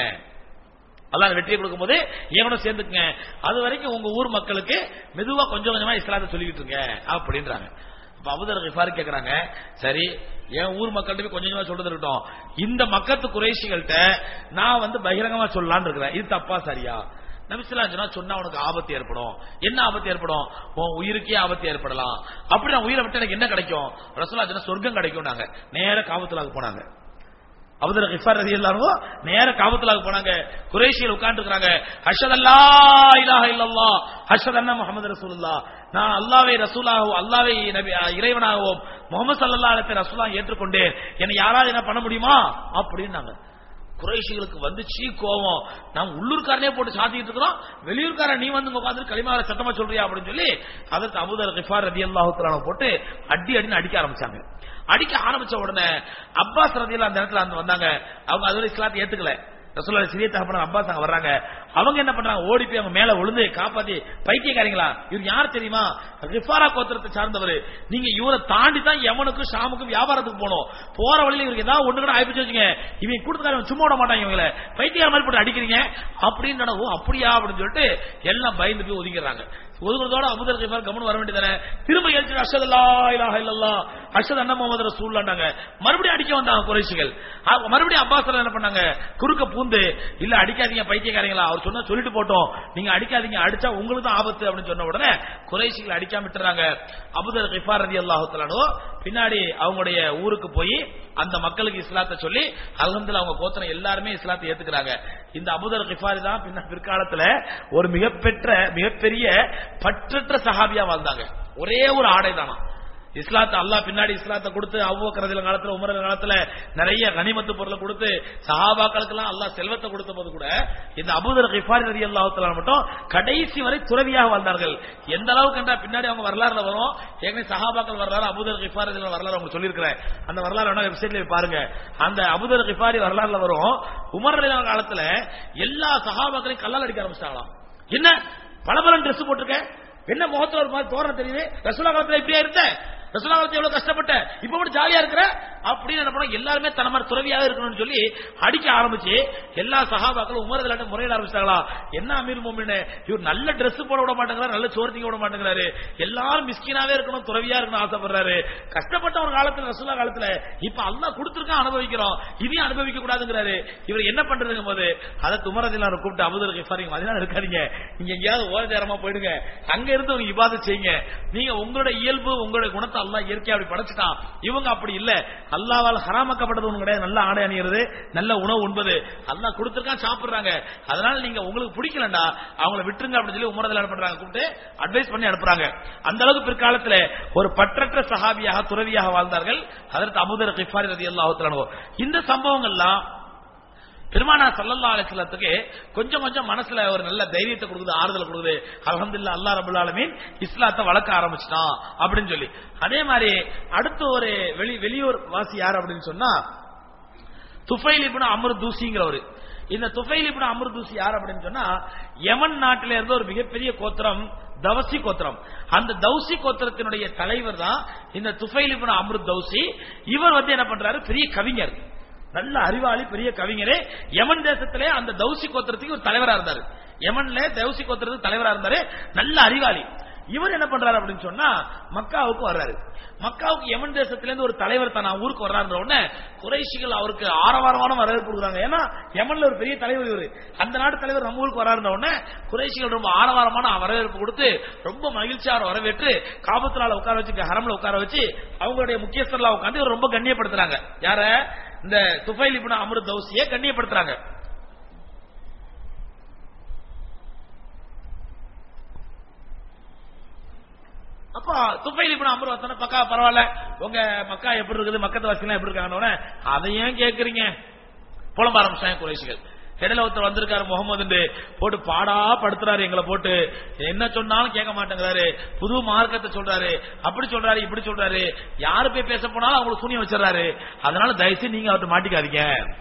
அல்லாஹ் வெற்றியை கொடுக்கும் போது என்னோட சேர்ந்துக்குங்க, அது வரைக்கும் உங்க ஊர் மக்களுக்கு மெதுவா கொஞ்சம் கொஞ்சமா இஸ்லாத்தை சொல்லிக்கிட்டு இருங்க அப்படின்றாங்க. அபூதர் கிஃபாரி கேக்குறாங்க, சரி என் ஊர் மக்கள்கிட்ட கொஞ்சம் கொஞ்சமா சொல்றது இருக்கட்டும், இந்த மக்கத்து குறைஷிகள்கிட்ட நான் வந்து பகிரங்கமா சொல்லலாம்னு இருக்கிறேன், இது தப்பா சரியா? நபி ஸல்லல்லாஹு அலைஹி வஸல்லம் சொன்னா உனக்கு ஆபத்து ஏற்படும். என்ன ஆபத்து ஏற்படும்? உன் உயிருக்கே ஆபத்து ஏற்படலாம். அப்படி நான் உயிரை விட்டு எனக்கு என்ன கிடைக்கும்? ரசூலுல்லாஹி சொன்னா சொர்க்கம் கிடைக்கும். நாங்க நேர காபத்துல்லாஹ்க்கு போனாங்க. அபூதர் கிஃபார் ரலியல்லாஹு அன்ஹு நேர காபத்துல்லாஹ்க்கு போனாங்க. குறைஷிகள் உட்கார்ந்து இருக்காங்க. அஷ்ஹது அல்லா இலாஹா இல்லல்லாஹ் அஷ்ஹது அன்ன முஹம்மது ரசூலுல்லாஹ், நான் அல்லாஹ்வை ரசூலாகவும் அல்லாஹ்வை நபி இறைவனாகவும் முஹம்மது ஸல்லல்லாஹு அலைஹி வஸல்லம் ரசூலாக ஏற்றுக்கொண்டேன், என்னை யாராவது என்ன பண்ண முடியுமா அப்படின்னாங்க. குறைஷிகளுக்கு வந்துச்சு கோவம், நாம் உள்ளூர்காரனே போட்டு சாத்திட்டு இருக்கிறோம், வெளியூர்காரன் நீ வந்து உட்கார்ந்து கலிமாவை சத்தமா சொல்றியா அப்படின்னு சொல்லி அதற்கு அபூதர் கிஃபார் ரலியல்லாஹு தஆலா போட்டு அடின்னு அடிக்க ஆரம்பிச்சாங்க. அடிக்க ஆரம்பிச்ச உடனே அப்பாஸ் ரலியல்லாஹு அந்த இடத்துல வந்தாங்க. அவங்க அதுவரை இஸ்லாத்தை ஏத்துக்கல. ரசூலுல்லாஹி சிறிய தகப்பனார் அப்பாஸ் அங்க வர்றாங்க. அவங்க என்ன பண்றாங்க, ஓடி போய் அவங்க மேல விழுந்து காப்பாத்தி, பைத்தியக்காரங்களா இவர் யார் தெரியுமா? கிஃபாரா கோத்திரத்தை சார்ந்தவர், நீங்க இவரை தாண்டி தான் யமனுக்கும் ஷாமுக்கும் வியாபாரத்துக்கு போனோம், போற வழியில இவருக்கு ஏதாவது ஒண்ணு கூட ஆயிப்போச்சு வச்சுங்க, இவங்க கூட்டத்துக்காரங்க சும்மா விட மாட்டாங்க, இவங்களை பைத்தியக்கார மாதிரி போட்டு அடிக்கிறீங்க அப்படின்னு. ஓ அப்படியா அப்படின்னு சொல்லிட்டு எல்லாம் பயந்து போய் ஒதுங்கிறாங்க. ஒதுங்குறதோட அபூதர் கிஃபார் கம்முன்னு வர வேண்டியதானே, திரும்ப எழுச்சி அஷ்ஹது அல்லா இலாஹா இல்லல்லாஹ் அஷ்ஹது அன்ன முஹம்மது ரசூலுல்லாஹ்னாங்க. மறுபடியும் அடிக்க வந்தாங்க குறைஷிகள். மறுபடியும் அப்பாஸ் என்ன பண்ணாங்க, குறுக்க பூந்து இல்ல அடிக்காதீங்க பைத்தியக்காரங்களா, அவர் சொன்னா சொல்லிட்டு போட்டோம், நீங்க அடிக்காதீங்க, அடிச்சா உங்களுக்கு தான் ஆபத்து அப்படின்னு சொன்ன உடனே குறைஷிகள் அடிக்காம விட்டுறாங்க. அபூதர் கிஃபார் ரலியல்லாஹு தஆலா பின்னாடி அவங்களுடைய ஊருக்கு போய் அந்த மக்களுக்கு இஸ்லாத்தை சொல்லி அல்ஹம்துலில்லாஹ் அவங்க கோத்திரம் எல்லாருமே இஸ்லாத்தை ஏத்துக்கிறாங்க. இந்த அபூதர் கிஃபாரி தான் பிற்காலத்துல ஒரு மிகப்பெரிய பற்றற்ற சஹாபியா வாழ்ந்தாங்க. ஒரே ஒரு ஆடை தானா இஸ்லாத்தை அல்லாஹ் பின்னாடி இஸ்லாத்தை கொடுத்து அபூபக்கர் ரலியல்லாஹு காலத்துல உமர் காலத்துல நிறைய கனிமத்து பொருளை கொடுத்து சஹாபாக்களுக்கு எல்லாம் அல்லாஹ் செல்வத்தை கொடுத்த போது கூட இந்த அபூதர் கிஃபாரி ரலியல்லாஹு தஆலா மட்டும் கடைசி வரை துறவியாக வாழ்ந்தார்கள். எந்த அளவுக்கு என்றா பின்னாடி அவங்க வரலாறுல வரும், ஏற்கனவே சஹாபாக்கள் வரலாறு அபூதர் கிஃபாரி ரலியல்லாஹு வரலாறு அவங்க சொல்லியிருக்கிறேன். அந்த வரலாறு வேணா வெப்சைட்ல பாருங்க. அந்த அபூதர் கிஃபாரி வரலாறுல வரும், உமர் ரலியல்லாஹு காலத்துல எல்லா சஹாபாக்களையும் கல்லால் அடிக்க ஆரம்பிச்சிட்டாங்களாம். என்ன பலபலன் ட்ரெஸ் போட்டிருக்க, என்ன முகத்துல ஒரு மாதிரி தோரணம் தெரியுது, ரசூலுல்லாஹ் காலத்துல இப்படியா இருந்த, ரசூலுல்லாஹ் காலத்துல எவ்வளவு கஷ்டப்பட்ட, இப்ப மட்டும் ஜாலியா இருக்கிற அப்படின்னு என்ன பண்ண, எல்லாருமே தன மாதிரி துறவியாக இருக்கணும்னு சொல்லி அடிக்க ஆரம்பிச்சு எல்லா சஹாபாக்களும் உமர் ரலியல்லாஹு முறையிட ஆரம்பிச்சாங்களா. என்ன அமீர் முஃமினீன் இவர் நல்ல Dress போட விட மாட்டேங்கிறாரு, நல்ல சோர்த்திங்க விட மாட்டேங்கிறாரு, எல்லாரும் மிஸ்கினாவே இருக்கணும் துறவியா இருக்கணும் ஆசைப்படுறாரு, கஷ்டப்பட்ட ஒரு காலத்துல ரசூலுல்லாஹ் காலத்துல இப்ப அல்லாஹ் கொடுத்திருக்கான் அனுபவிக்கிறோம், இதையும் அனுபவிக்க கூடாதுங்கிறாரு. இவர் என்ன பண்றதுங்க போது அதற்கு உமர் ரலியல்லாஹு கூப்பிட்டு அபூதர் கிஃபாரி மதீனால இருக்காதீங்க, நீங்க எங்கேயாவது ஓரஜாரமா போயிடுங்க, அங்க இருந்து உங்க இபாதத் செய்யுங்க, நீங்க உங்களோட இயல்பு உங்களுடைய குணத்தை அல்லாஹ் இயற்கையா அப்படி படைச்சிட்டான், இவங்க அப்படி இல்ல, அல்லாஹ்வால் ஹராமாக்கப்பட்டது ஒண்ணு கிடையாது, நல்ல ஆடை அணியிறது நல்ல உணவு உண்பது அல்லாஹ் கொடுத்திருக்கான் சாப்பிடுறாங்க, அதனால நீங்க உங்களுக்கு பிடிக்கலண்டா அவங்கள விட்டுருங்க அப்படின்னு சொல்லி உமர் ரலியல்லாஹு பண்றாங்க, கூப்பிட்டு அட்வைஸ் பண்ணி அனுப்புறாங்க. அந்த அளவுக்கு பிற்காலத்துல ஒரு பற்றற்ற சஹாபியாக துறவியாக வாழ்ந்தார்கள் ஹஜ்ரத் அபூதர் கிஃபாரி ரலியல்லாஹு தஆலா. இந்த சம்பவங்கள்லாம் பெருமானா ஸல்லல்லாஹு அலைஹி வஸல்லத்துக்கு கொஞ்சம் கொஞ்சம் மனசுல ஒரு நல்ல தைரியத்தை கொடுக்குது, ஆறுதல் கொடுக்குது. அல்ஹம்துலில்லாஹ் அல்லாஹ் ரப்பல் ஆலமீன் இஸ்லாத்தை வளர்க்க ஆரம்பிச்சிட்டான் அப்படின்னு சொல்லி. அதே மாதிரி அடுத்த ஒரு வெளியூர் வாசி யார் அப்படின்னு சொன்னா துஃபைல் இப்னு அம்ர் தூசிங்கிறவரு. இந்த துஃபைல் இப்னு அம்ர் தூசி யார் அப்படின்னு சொன்னா யமன் நாட்டில இருந்த ஒரு மிகப்பெரிய கோத்திரம் தௌசி கோத்திரம். அந்த தௌசி கோத்திரத்தினுடைய தலைவர் தான் இந்த துஃபைல் இப்னு அம்ர் தௌசி. இவர் என்ன பண்றாரு, பெரிய கவிஞர், நல்ல அறிவாளி, பெரிய கவிஞரே. யமன் தேசத்திலே அந்த தௌசி கோத்திரத்துக்கு ஒரு தலைவரா இருந்தாரு. யமன்ல தௌசி கோத்திரத்துக்கு தலைவரா இருந்தாரு, நல்ல அறிவாளி. இவர் என்ன பண்றாரு அப்படின்னு சொன்னா மக்காவுக்கு வர்றாரு. மக்காவுக்கு யமன் தேசத்திலிருந்து ஒரு தலைவர் தான் ஊருக்கு வர்றாருன்ற உடனே குறைஷிகள் அவருக்கு ஆரவாரமான வரவேற்பு கொடுக்குறாங்க. ஏன்னா யமன்ல ஒரு பெரிய தலைவர் இவரு, அந்த நாட்டு தலைவர் நம்ம ஊருக்கு வர்றாருன்ற உடனே குறைஷிகள் ரொம்ப ஆரவாரமான வரவேற்பு கொடுத்து ரொம்ப மகிழ்ச்சியா வரவேற்று காபத்துலால உட்கார வச்சு, ஹரம்ல உட்கார வச்சு அவங்களுடைய முக்கியஸ்தர்லாம் உட்காந்து இவர் ரொம்ப கண்ணியப்படுத்துறாங்க. யார, இந்த துஃபைல் இப்னு அம்ர் தௌசியை கண்ணியப்படுத்துறாங்க. அப்ப துஃபைல் இப்னு அம்ர் வந்தன பக்கா பரவாயில்ல, உங்க மக்கா எப்படி இருக்குது, மக்கத்து வாசிகள் எப்படி இருக்காங்க, அதையும் கேட்கறீங்க புலம்ப ஆரம்பிச்சாங்க குறைஷிகள். இடையில ஒருத்தர் வந்திருக்காரு முகமது போட்டு பாடா படுத்துறாரு, எங்களை போட்டு என்ன சொன்னாலும் கேட்க மாட்டேங்கிறாரு, புது மார்க்கத்தை சொல்றாரு, அப்படி சொல்றாரு இப்படி சொல்றாரு, யாரு போய் பேச போனாலும் அவங்களுக்கு சூனியம் வச்சிடறாரு. அதனால தயவுசெய்து நீங்க அவர்கிட்ட மாட்டிக்காதீங்க,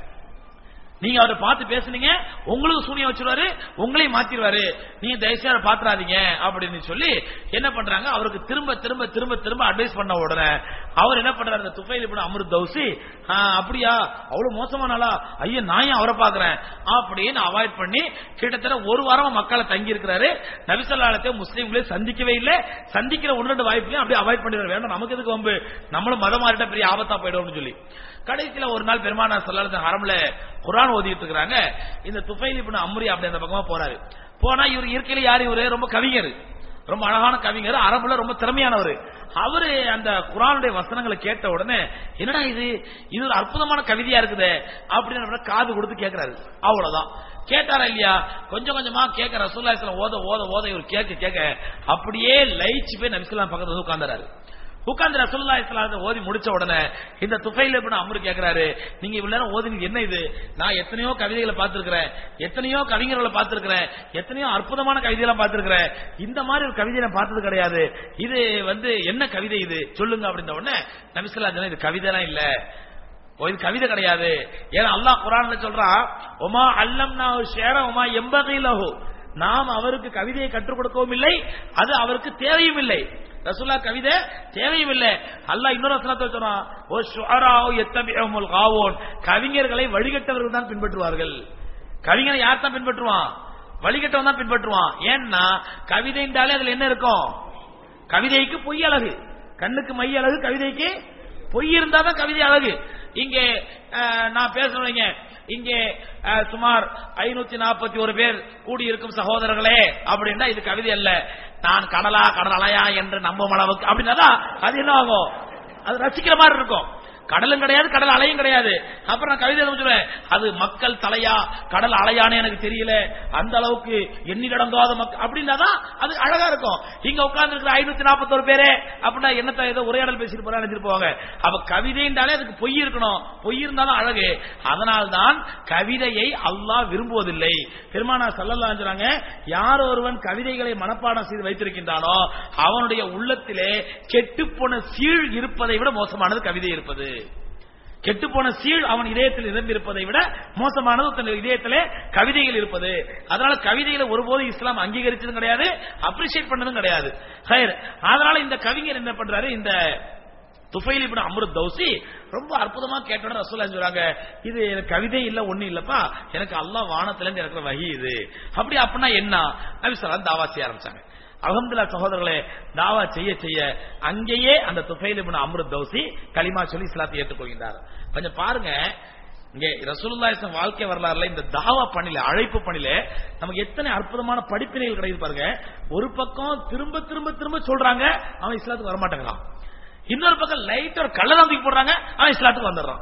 நீங்க அவரை பார்த்து பேசுனீங்க உங்களுக்கு சூனியம் வச்சிருவாரு, உங்களையும் மாத்திடுவாரு, நீங்க தயவுசெய்து பாத்துறாதீங்க அப்படின்னு சொல்லி என்ன பண்றாங்க, அவருக்கு திரும்ப திரும்ப திரும்ப திரும்ப அட்வைஸ் பண்ண உடனே அவர் என்ன பண்றாரு, இந்த துஃபைல் இப்னு அம்ர் தௌசி அப்படியா அவ்வளவு மோசமானாலா, ஐயோ நான் ஏன் அவரை பாக்குறேன் அப்படின்னு அவாய்ட் பண்ணி கிட்டத்தட்ட ஒரு வாரம் மக்களை தங்கி இருக்கிறாரு. நபி ஸல்லல்லாஹு அலைஹி வஸல்லம் முஸ்லிம்களே சந்திக்கவே இல்லை, சந்திக்கிற ஒன்று ரெண்டு வாய்ப்புலையும் அப்படியே அவாய்ட் பண்ணிடுறாரு. வேண்டாம் நமக்கு எதுக்கு வம்பு, நம்மளும் மதம் மாறிட்ட பெரிய ஆபத்தா போயிடும்னு சொல்லி கடைசியில ஒரு நாள் பெருமானார் ஸல்லல்லாஹு அலைஹி வஸல்லம் ஹரம்ல குர்ஆன் ஓதிட்டு இருக்காங்க. இந்த துஃபைல் இப்னு அம்ர் அப்படி அந்த பக்கமா போறாரு. போனா இவர் இயற்கையில யாரு, இவரு ரொம்ப கவிஞர், ரொம்ப அழகான கவிஞர், அரபுல ரொம்ப திறமையானவர். அவரு அந்த குர்ஆனுடைய வசனங்களை கேட்ட உடனே என்னடா இது ஒரு அற்புதமான கவிதையா இருக்குது அப்படின்னு காது கொடுத்து கேட்கிறாரு. அவ்வளவுதான். கேட்டாரா இல்லையா, கொஞ்சம் கொஞ்சமா கேட்க ரசூலுல்லாஹி ஸல்லல்லாஹு அலைஹி வஸல்லம் ஓத ஓத இவர் கேட்க கேட்க அப்படியே லயிச்சு போய் நபி ஸல்லல்லாஹு அலைஹி வஸல்லம் பக்கத்துல உட்கார்ந்தாரு. உட்கார்ந்து ரசூலுல்லாஹி ஸல்லல்லாஹு அலைஹி வஸல்லம் ஓதி முடிச்ச உடனே இந்த துஃபைல் இப்னு அம்ர் கேக்குறாரு, நீங்க இவ்வளவு நேரம் ஓதுனீங்க என்ன இது, நான் எத்தனையோ கவிதைகளை பார்த்திருக்கிறேன், எத்தனையோ கவிஞர்களை பார்த்திருக்கிறேன், எத்தனையோ அற்புதமான கவிதைகளை பார்த்திருக்கிறேன், இந்த மாதிரி ஒரு கவிதையை நான் பார்த்தது கிடையாது, இது என்ன கவிதை இது சொல்லுங்க அப்படின்ற உடனே நபி ஸல்லல்லாஹு அலைஹி வஸல்லம் இது கவிதைலாம் இல்ல, இது கவிதை கிடையாது. ஏன்னா அல்லாஹ் குர்ஆன்ல சொல்றான், ஒமா அல்லம்னாஹு ஷிஅர ஒமா யம்பகி லஹு, நாம் அவருக்கு கவிதையை கற்றுக் கொடுக்கவும் இல்லை, அது அவருக்கு தேவையும் இல்லை. ரசூலுல்லாஹ் கவிதை தேவையும் இல்லை. அல்லாஹ் இன்னொரு வசனத்தை சொல்றான், ஓ ஷுஅராஉ யத்தபிஉஹுல் காவூன், கவிஞர்களை வழிகட்டவர்கள் தான் பின்பற்றுவார்கள். கவிஞரை யார் தான் பின்பற்றுவான், வழிகட்டவன் தான் பின்பற்றுவான். ஏன்னா கவிதை என்றாலே அதுல என்ன இருக்கும், கவிதைக்கு பொய் அழகு, கண்ணுக்கு மை அழகு, கவிதைக்கு பொய் இருந்தாதான் கவிதை அழகு. இங்கே நான் பேசுறேங்க, இங்கே சுமார் 541 பேர் கூடியிருக்கும் சகோதரர்களே அப்படின்னா இது கவிதை அல்ல, நான் கடலா கடல் அலையா என்று நம்பும் அளவுக்கு அப்படின்னா அது என்ன ஆகும், அது ரசிக்கிற மாதிரி இருக்கும். கடலும் கிடையாது, கடல் அலையும் கிடையாது. அப்புறம் நான் கவிதை சொல்றேன், அது மக்கள் தலையா கடல் அலையானே எனக்கு தெரியல, அந்த அளவுக்கு எண்ணி நடந்தாத மக்கள் அப்படின்னாதான் அது அழகா இருக்கும். இங்க உட்கார்ந்து இருக்கிற 541 பேரே அப்படின்னா என்னத்த ஏதோ உரையாடல் பேசிட்டு போறான்னு நினைச்சிட்டு போவாங்க. அப்ப கவிதைன்றாலே அதுக்கு பொய் இருக்கணும், பொய் இருந்தாலும் அழகு. அதனால்தான் கவிதையை அல்லாஹ் விரும்புவதில்லை. பெருமானார் ஸல்லல்லாஹு அலைஹி வஸல்லம் யார் ஒருவன் கவிதைகளை மனப்பாடம் செய்து வைத்திருக்கின்றானோ அவனுடைய உள்ளத்திலே கெட்டுப்போன சீழ் இருப்பதை விட மோசமானது கவிதை இருப்பது. கெட்டுப்போன சீழ் அவன் இதயத்தில் நிரம்பி இருப்பதை விட மோசமானது தன் இதயத்திலே கவிதைகள் இருப்பது. அதனால கவிதைகளை ஒருபோது இஸ்லாம் அங்கீகரிச்சதும் கிடையாது, அப்ரிஷியேட் பண்ணதும் கிடையாது. அதனால இந்த கவிஞர் என்ன பண்றாரு, இந்த துஃபைல் இப்னு அம்ர் தௌசி ரொம்ப அற்புதமா கேட்டோட ரசூலுல்லாஹி சொல்றாங்க, இது எனக்கு கவிதை இல்ல ஒண்ணு இல்லப்பா, எனக்கு அல்லாஹ் வானத்துல இருந்து இருக்கிற வஹி இது. அப்படி அப்படின்னா என்ன, நபி ஸல்லல்லாஹு அலைஹி வஸல்லம் தாவா செய்ய ஆரம்பிச்சாங்க. அல்ஹம்துலில்லாஹ் சகோதரர்களே, தாவா செய்ய செய்ய அங்கேயே அந்த துஃபைல் இப்னு அம்ர் தௌசி கலிமா சொல்லி இஸ்லாத்தை ஏற்றுக்கொள்கிறார். கொஞ்சம் பாருங்க, இங்கே ரசூலுல்லாஹி ஸல்லல்லாஹு அலைஹி வஸல்லம் வாழ்க்கை வரலாறுல இந்த தாவா பணியில, அழைப்பு பணியில நமக்கு எத்தனை அற்புதமான படிப்பினைகள் கிடைக்குது பாருங்க. ஒரு பக்கம் திரும்ப திரும்ப திரும்ப சொல்றாங்க அவன் இஸ்லாத்துக்கு வரமாட்டேங்கிறான், இன்னொரு பக்கம் லைட் ஒரு கள்ளதான் தூக்கி போடுறாங்க அவன் இஸ்லாத்துக்கு வந்துடுறான்.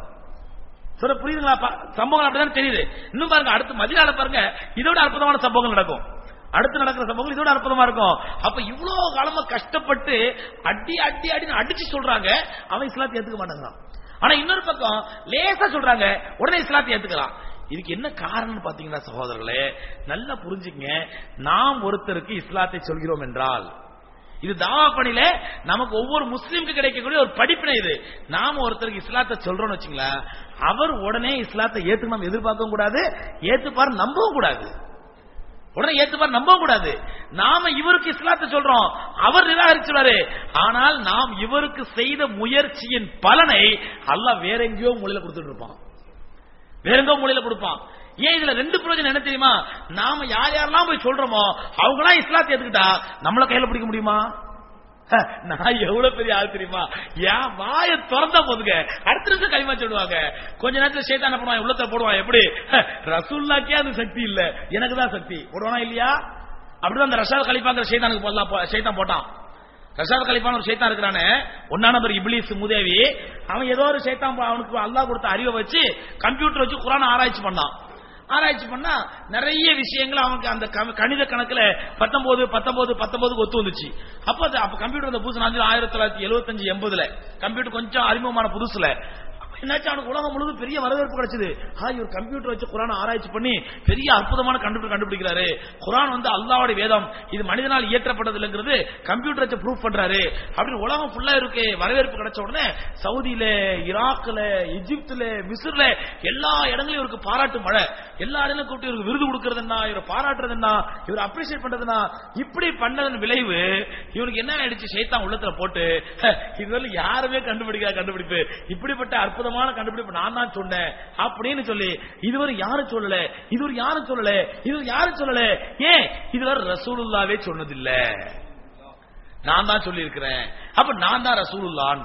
சொல்ல புரியுதுங்களா? சம்பவங்கள் அப்படிதான் தெரியுது. இன்னும் பாருங்க, அடுத்து மதீனால பாருங்க இதோட அற்புதமான சம்பவங்கள் நடக்கும், அடுத்து நடக்கிற சம்பவங்கள் இதோட அற்புதமா இருக்கும். அப்ப இவ்வளவு காலமா கஷ்டப்பட்டு அடி அடி அடின்னு அடிச்சு சொல்றாங்க அவன் இஸ்லாத்தை ஏத்துக்க மாட்டேங்கிறான். ஆனா இன்னொரு பக்கம் லேசா சொல்றாங்க உடனே இஸ்லாத்தை ஏத்துக்கிறான். இதுக்கு என்ன காரணம் பாத்தீங்கன்னா சகோதரர்களே, நல்லா புரிஞ்சுங்க. நாம் ஒருத்தருக்கு இஸ்லாத்தை சொல்கிறோம் என்றால், இது தாவா பணியில நமக்கு ஒவ்வொரு முஸ்லீமுக்கு கிடைக்கக்கூடிய ஒரு படிப்பினை. இது நாம ஒருத்தருக்கு இஸ்லாத்தை சொல்றோம்னு வச்சுங்களேன், அவர் உடனே இஸ்லாத்தை ஏத்துக்கணும் எதிர்பார்க்கவும் கூடாது, ஏத்துப்பாரு நம்பவும் கூடாது. உடனே ஏத்துப்பார் நம்ப கூடாது. நாம இவருக்கு இஸ்லாத்தை சொல்றோம், அவர் நிராகரிச்சுவாரு. ஆனால் நாம் இவருக்கு செய்த முயற்சியின் பலனை அல்லாஹ் வேற எங்கேயோ மூலையில கொடுத்துட்டு இருப்பான், வேற எங்கோ மூலையில கொடுப்பான். ஏன் இதுல ரெண்டு பிரயோஜனம் என்ன தெரியுமா? நாம யார் யாரெல்லாம் போய் சொல்றோமோ அவங்களாம் இஸ்லாத்தை ஏத்துக்கிட்டா நம்மள கையில பிடிக்க முடியுமா? நான் எவ்வளவு பெரிய ஆள் தெரியுமா? என் வாய திறந்தா போதுங்க அடுத்த நிமிஷம் களிமா சொல்லுவாங்க. கொஞ்ச நேரத்தில் ஷைத்தான் பண்ணுவான், உள்ளத்துல போடுவான். எப்படி ரசூலுல்லாஹ்க்கே அது சக்தி இல்ல, எனக்கு தான் சக்தி போடுவானா இல்லையா? அப்படிதான் அந்த ரஷாத் கலிஃபாங்கிற ஷைத்தானுக்கு ஷைத்தான் போட்டான். ரஷாத் கலிஃபான் ஒரு ஷைத்தான் இருக்கிறானே, ஒன்னா நம்பர் இப்லீஸ் முதேவி. அவன் ஏதோ ஒரு ஷைத்தான் அவனுக்கு அல்லாஹ் கொடுத்த அறிவை வச்சு கம்ப்யூட்டர் வச்சு குர்ஆன் ஆராய்ச்சி பண்ணான். ஆராய்ச்சி பண்ணா நிறைய விஷயங்கள் அவனுக்கு அந்த கணித கணக்குல 19 ஒத்து வந்துச்சு. அப்ப கம்ப்யூட்டர் அந்த புதுசு 1975 80 கம்ப்யூட்டர் கொஞ்சம் அறிமுகமான புதுசுல என்னாச்சு, அவனுக்கு உலகம் முழுவதும் பெரிய வரவேற்பு கிடைச்சது. இவர் கம்ப்யூட்டர் வச்சு குர்ஆன் ஆராய்ச்சி பண்ணி பெரிய அற்புதமான கண்டுபிடிக்கிறாரு. குர்ஆன் அல்லாஹ்வுடைய வேதம், இது மனிதனால் இயற்றப்பட்டது இல்லங்கிறது கம்ப்யூட்டர் வச்சு ப்ரூஃப் பண்றாரு அப்படின்னு உலகம் ஃபுல்லா இருக்கு. வரவேற்பு கிடைச்ச உடனே சவுதியில, ஈராக்ல, எகிப்துல, மிஸ்ர்ல எல்லா இடங்களையும் இவருக்கு பாராட்டு மழை. எல்லா இடங்களும் கூப்பிட்டு இவருக்கு விருது கொடுக்கறது என்ன, இவர் பாராட்டுறது என்ன, இவர் அப்ரிஷியேட் பண்றதுன்னா, இப்படி பண்ணதன் விளைவு இவனுக்கு என்ன ஆயிடுச்சு, ஷைத்தான் உள்ளத்துல போட்டு இதுவரை யாருமே கண்டுபிடிக்காத கண்டுபிடிப்பு, இப்படிப்பட்ட அற்புதம் கண்டுபிடிப்பு நான் தான் சொன்னேன் அப்படின்னு சொல்லி இதுவரை யாரும் சொல்லல, இதுவரை யாரும் சொல்லல, இதுவரை யாரும் சொல்லல. ஏன் இதுவரை ரசூலுல்லாஹ்வே சொன்னதில்ல, நான் தான் சொல்லி இருக்கிறேன். அப்ப நான் தான் ரசூலுல்லாஹ்,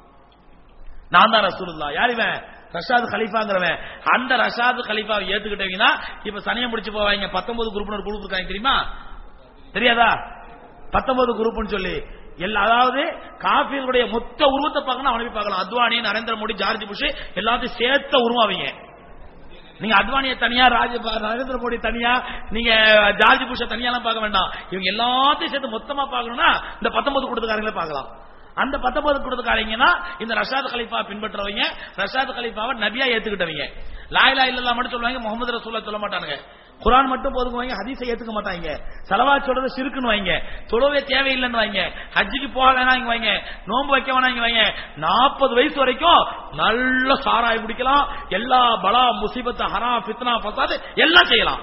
நான் தான் ரசூலுல்லாஹ். யார் இவன்? ரஷாத் கலிஃபாங்கிறவன். அந்த ரஷாத் கலிஃபாவை ஏத்துக்கிட்டீங்கன்னா இப்ப சனியம் முடிச்சு போவாங்க. 19 குரூப் குழு இருக்காங்க தெரியுமா? தெரியாதா? 19 குரூப்னு சொல்லி அதாவது காஃபிர்களுடைய மொத்த உருவத்தை பார்க்கணும், அவனை பார்க்கலாம். அத்வானி, நரேந்திர மோடி, ஜார்ஜ் புஷ் எல்லாத்தையும் சேர்த்த உருவாவீங்க. நீங்க அத்வானியை தனியா, நரேந்திர மோடி தனியா, நீங்க ஜார்ஜ் புஷ தனியாலாம் பார்க்க வேண்டாம். இவங்க எல்லாத்தையும் சேர்த்து மொத்தமா பார்க்கணும்னா இந்த 19 கூட்டத்துக்காரங்களே பார்க்கலாம். அந்த 19 கூட்டத்துக்காரங்கன்னா இந்த ரஷாத் கலிஃபா பின்பற்றவங்க, ரஷாத் கலிஃபாவை நபியா ஏத்துக்கிட்டவங்க. லா இலாஹா இல்லல்லாஹ் மட்டும் சொல்லுவாங்க, முஹம்மது ரசூலுல்லாஹ் சொல்ல மாட்டானுங்க. குர்ஆன் மட்டும் போதுங்க, ஹதீஸை ஏத்துக்க மாட்டாங்க. ஸலவாத் சொல்றது ஷிர்க்னு வைங்க, தொழுவே தேவையில்லைன்னு வைங்க, ஹஜ்ஜுக்கு போக வேணாம் வைங்க, நோன்பு வைக்க வேணாம் வைங்க. 40 வயசு வரைக்கும் நல்ல சாராய் குடிக்கலாம், எல்லா பலா முசீபத் ஹராம் ஃபித்னா ஃபசாத் எல்லாம் செய்யலாம்.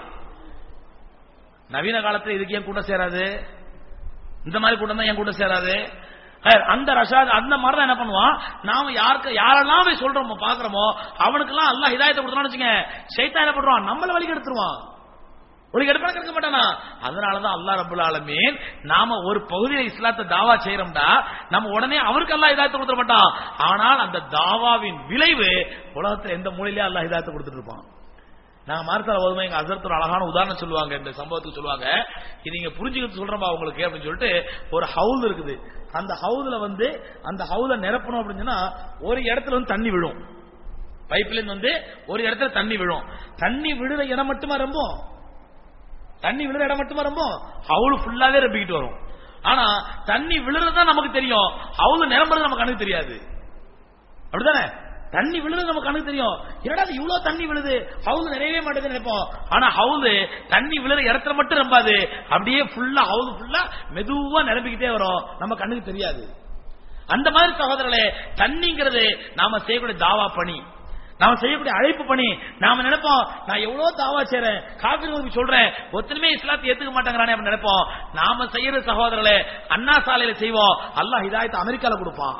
நவீன காலத்துல இதுக்கு ஏன் கூட்டம் சேராது? இந்த மாதிரி கூட்டம் தான் ஏன் கூட்டம் சேராது? அந்த ரஷாத் அந்த மாதிரி தான் என்ன பண்ணுவான், நாம யாரெல்லாம் போய் சொல்றோமோ பாக்குறோமோ அவனுக்கெல்லாம் அல்லாஹ் ஹிதாயத்தை கொடுத்தான்னு வச்சுங்க, ஷைத்தான் என்ன பண்றான், நம்மள வழி எடுத்துருவான். வழி எடுப்பான கிடைக்க மாட்டானா? அதனாலதான் அல்லாஹ் ரப்பல் ஆலமீன் நாம ஒரு பகுதியில் இஸ்லாத்தை தாவா செய்யறோம்டா, நம்ம உடனே அவருக்கு அல்லாஹ் ஹிதாயத்தை கொடுத்துட மாட்டான். ஆனால் அந்த தாவாவின் விளைவு உலகத்துல எந்த மூலையிலே அல்லாஹ் ஹிதாயத்தை கொடுத்துட்டு இருப்பான். நாங்க மார்த்தால ஓதுமா எங்க அசரத்து ஒரு அழகான உதாரணம் சொல்லுவாங்க, இந்த சம்பவத்துக்கு சொல்லுவாங்க. இது நீங்க புரிஞ்சுக்கிட்டு சொல்றப்பா உங்களுக்கு அப்படின்னு சொல்லிட்டு, ஒரு ஹவுல் இருக்குது. அந்த ஹவுதுல அந்த ஹவுல நிரப்பணும் அப்படின்னு சொன்னா ஒரு இடத்துல தண்ணி விழும், பைப்ல இருந்து ஒரு இடத்துல தண்ணி விழும். தண்ணி விழுற இடம் மட்டுமா ரொம்ப, தண்ணி விழுற இடம் மட்டுமா ரொம்ப, ஹவுல் ஃபுல்லாவே ரப்பிக்கிட்டு வரும். ஆனா தண்ணி விழுறதுதான் நமக்கு தெரியும், ஹவுல் நிரம்புறது நமக்கு கண்ணுக்கு தெரியாது. அப்படிதானே? தண்ணி விழுது நமக்கு கண்ணுக்கு தெரியும், என்னடா இவ்வளவு தண்ணி விழுது, ஹவுல் நிறையவே மாட்டேங்குது நினைப்போம். ஆனா ஹவுல் தண்ணி விழுற இடத்துல மட்டும் நம்பாது, அப்படியே ஃபுல்லா ஹவுல் ஃபுல்லா மெதுவா நிரம்பிக்கிட்டே வரும், நம்ம கண்ணுக்கு தெரியாது. அந்த மாதிரி சகோதரர்களே, தண்ணிங்கிறது நாம செய்யக்கூடிய தாவா பணி, நாம செய்யக்கூடிய அழைப்பு பணி. நாம நினைப்போம் நான் எவ்வளவு தாவா செய்றேன், காபிர்களுக்கு சொல்றேன், ஒருத்தருமே இஸ்லாத்தை ஏத்துக்க மாட்டேங்கிறானே அப்படின்னு நினைப்போம். நாம செய்யற சகோதரர்களே, அண்ணா சாலையில செய்வோம், அல்லாஹ் ஹிதாயத்தை அமெரிக்கால கொடுப்பான்.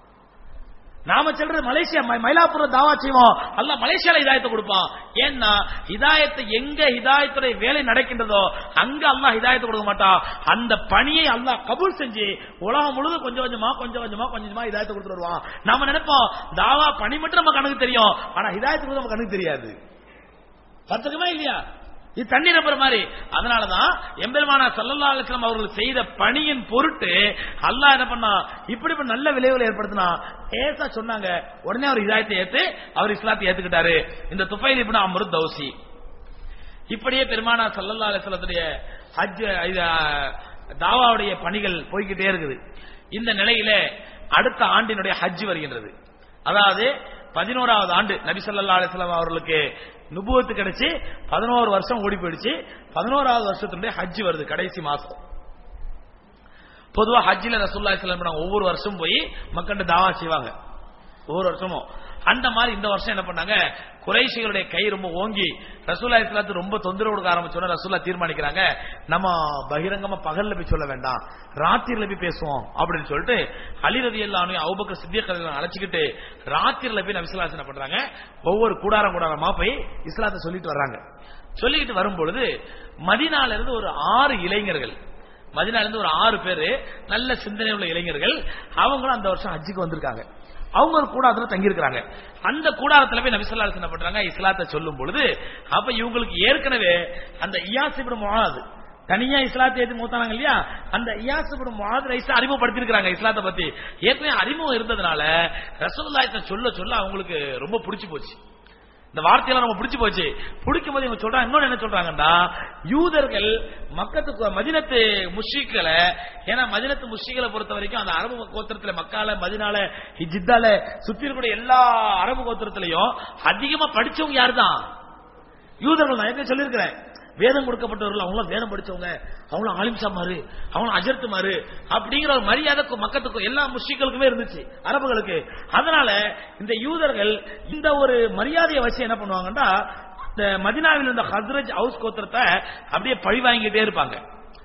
நாம சொல்றது மலேசியா மயிலாப்பூர் தாவா செய்வோம், அல்லாஹ் மலேசியால ஹிதாயத்தை கொடுப்பான். ஏன்னா ஹிதாயத்தை எங்க ஹிதாயத்துடைய வேலை நடக்கின்றதோ அங்க அல்லாஹ் ஹிதாயத்தை கொடுக்க மாட்டான். அந்த பணியை அல்லாஹ் கபூல் செஞ்சு உலகம் முழுவதும் கொஞ்சம் கொஞ்சமா ஹிதாயத்தை கொடுத்துட்டு வருவான். நாம நினைப்போம் தாவா பணி மட்டும் நம்ம கணக்கு தெரியும், ஆனா ஹிதாயத்துக்கு நம்ம கணக்கு தெரியாது. கத்துக்குமா இல்லையா? இது தண்ணி நம்புற மாதிரி. அதனாலதான் எம்பெருமானார் ஸல்லல்லாஹு அலைஹி வஸல்லம் அவர்கள் செய்த பணியின் பொருட்டு அல்லாஹ் என்ன பண்ணா, இப்படி நல்ல விளைவுகளை ஏற்படுத்தினா. ஏசா சொன்னாங்க, உடனே அவர் ஹிதாயத்தை ஏத்து அவர் இஸ்லாத்தை ஏத்துக்கிட்டாரு. இந்த துஃபைல் இப்னு அம்ர் தௌசி. இப்படியே பெருமானார் ஸல்லல்லாஹு அலைஹி வஸல்லத்துடைய ஹஜ் தாவாவுடைய பணிகள் போய்கிட்டே இருக்குது. இந்த நிலையில அடுத்த ஆண்டினுடைய ஹஜ் வருகின்றது. அதாவது 11வது ஆண்டு நபி ஸல்லல்லாஹு அலைஹி வஸல்லம் அவர்களுக்கு நுபுவத்து கிடைச்சு 11 வருஷம் ஓடி போயிடுச்சு. 11வது வருஷத்துடைய ஹஜ் வருது கடைசி மாசம். பொதுவா ஹஜ்ஜில ரசூலுல்லாஹி ஸல்லல்லாஹு அலைஹி வஸல்லம் ஒவ்வொரு வருஷம் போய் மக்கள்கிட்ட தாவா செய்வாங்க, ஒவ்வொரு வருஷமும். அந்த மாதிரி இந்த வருஷம் என்ன பண்ணாங்க, குறைஷிகளுடைய கை ரொம்ப ஓங்கி ரசூலுல்லாஹி ஸல்லல்லாஹு அலைஹி வஸல்லம் ரொம்ப தொந்தரவு கொடுக்க ஆரம்பிச்சோன்னா ரசூலுல்லாஹ் தீர்மானிக்கிறாங்க, நம்ம பகிரங்கமா பகல்ல போய் சொல்ல வேண்டாம், ராத்திரில போய் பேசுவோம் அப்படின்னு சொல்லிட்டு அலி ரலியல்லாஹு அன்ஹு அபூபக்கர் சித்திக் ரலியல்லாஹு அழைச்சிக்கிட்டு ராத்திரில போய் நபி ஸல்லல்லாஹு அலைஹி வஸல்லம் என்ன பண்றாங்க, ஒவ்வொரு கூடாரமா போய் இஸ்லாத்தை சொல்லிட்டு வர்றாங்க. சொல்லிட்டு வரும்பொழுது மதீனால இருந்து ஒரு 6 இளைஞர்கள், மதீனால இருந்து ஒரு 6 பேரு நல்ல சிந்தனை உள்ள இளைஞர்கள், அவங்களும் அந்த வருஷம் ஹஜ்ஜுக்கு வந்திருக்காங்க. அவங்க ஒரு கூடாரத்துல தங்கி இருக்கிறாங்க. அந்த கூடாரத்துல போய் நபி ஸல்லல்லாஹு அலைஹி வஸல்லம் பண்றாங்க இஸ்லாத்தை சொல்லும் பொழுது, அப்ப இவங்களுக்கு ஏற்கனவே அந்த இயாஸ் இப்னு முஆத் தனியா இஸ்லாத்தை ஏத்து மூத்தானாங்க இல்லையா, அந்த இயாஸ் இப்னு முஆத் ரைஸ் அறிமுகப்படுத்திருக்காங்க இஸ்லாத்தை பத்தி. ஏற்கனவே அறிமுகம் இருந்ததுனால ரசூலுல்லாஹி சொல்ல சொல்ல அவங்களுக்கு ரொம்ப பிடிச்சு போச்சு, இந்த வார்த்தையெல்லாம் நம்ம பிடிச்சு போச்சு. பிடிக்கும் போது இவங்க சொல்றாங்க, இன்னொன்னு என்ன சொல்றாங்கன்னா, யூதர்கள் மக்கத்துக்கு மதீனத்து முஷ்ரிக்களை, ஏன்னா மதீனத்து முஷ்ரிக்களை பொறுத்த வரைக்கும் அந்த அரபு கோத்திரத்துல மக்கால மதீனால ஜித்தால சுத்தி இருக்கக்கூடிய எல்லா அரபு கோத்திரத்திலையும் அதிகமா படிச்சவங்க யாரு தான், யூதர்கள். நான் ஏற்கனவே சொல்லியிருக்கிறேன், வேதம் கொடுக்கப்பட்டவர்கள் அவங்களும் வேதம் படிச்சவங்க, அவங்களும் ஆலிம்சா மாறு, அவங்களும் அஜர்த்து மாறு அப்படிங்கிற ஒரு மரியாதை மக்கத்துக்கும் எல்லா முஸ்லிம்களுக்குமே இருந்துச்சு, அரபுகளுக்கு. அதனால இந்த யூதர்கள் இந்த ஒரு மரியாதையை வச்சு என்ன பண்ணுவாங்கன்னா, இந்த மதீனாவில் இருந்த ஹஸ்ரஜ் ஹவுஸ் கோத்திரத்தை அப்படியே பழி வாங்கிட்டே இருப்பாங்க,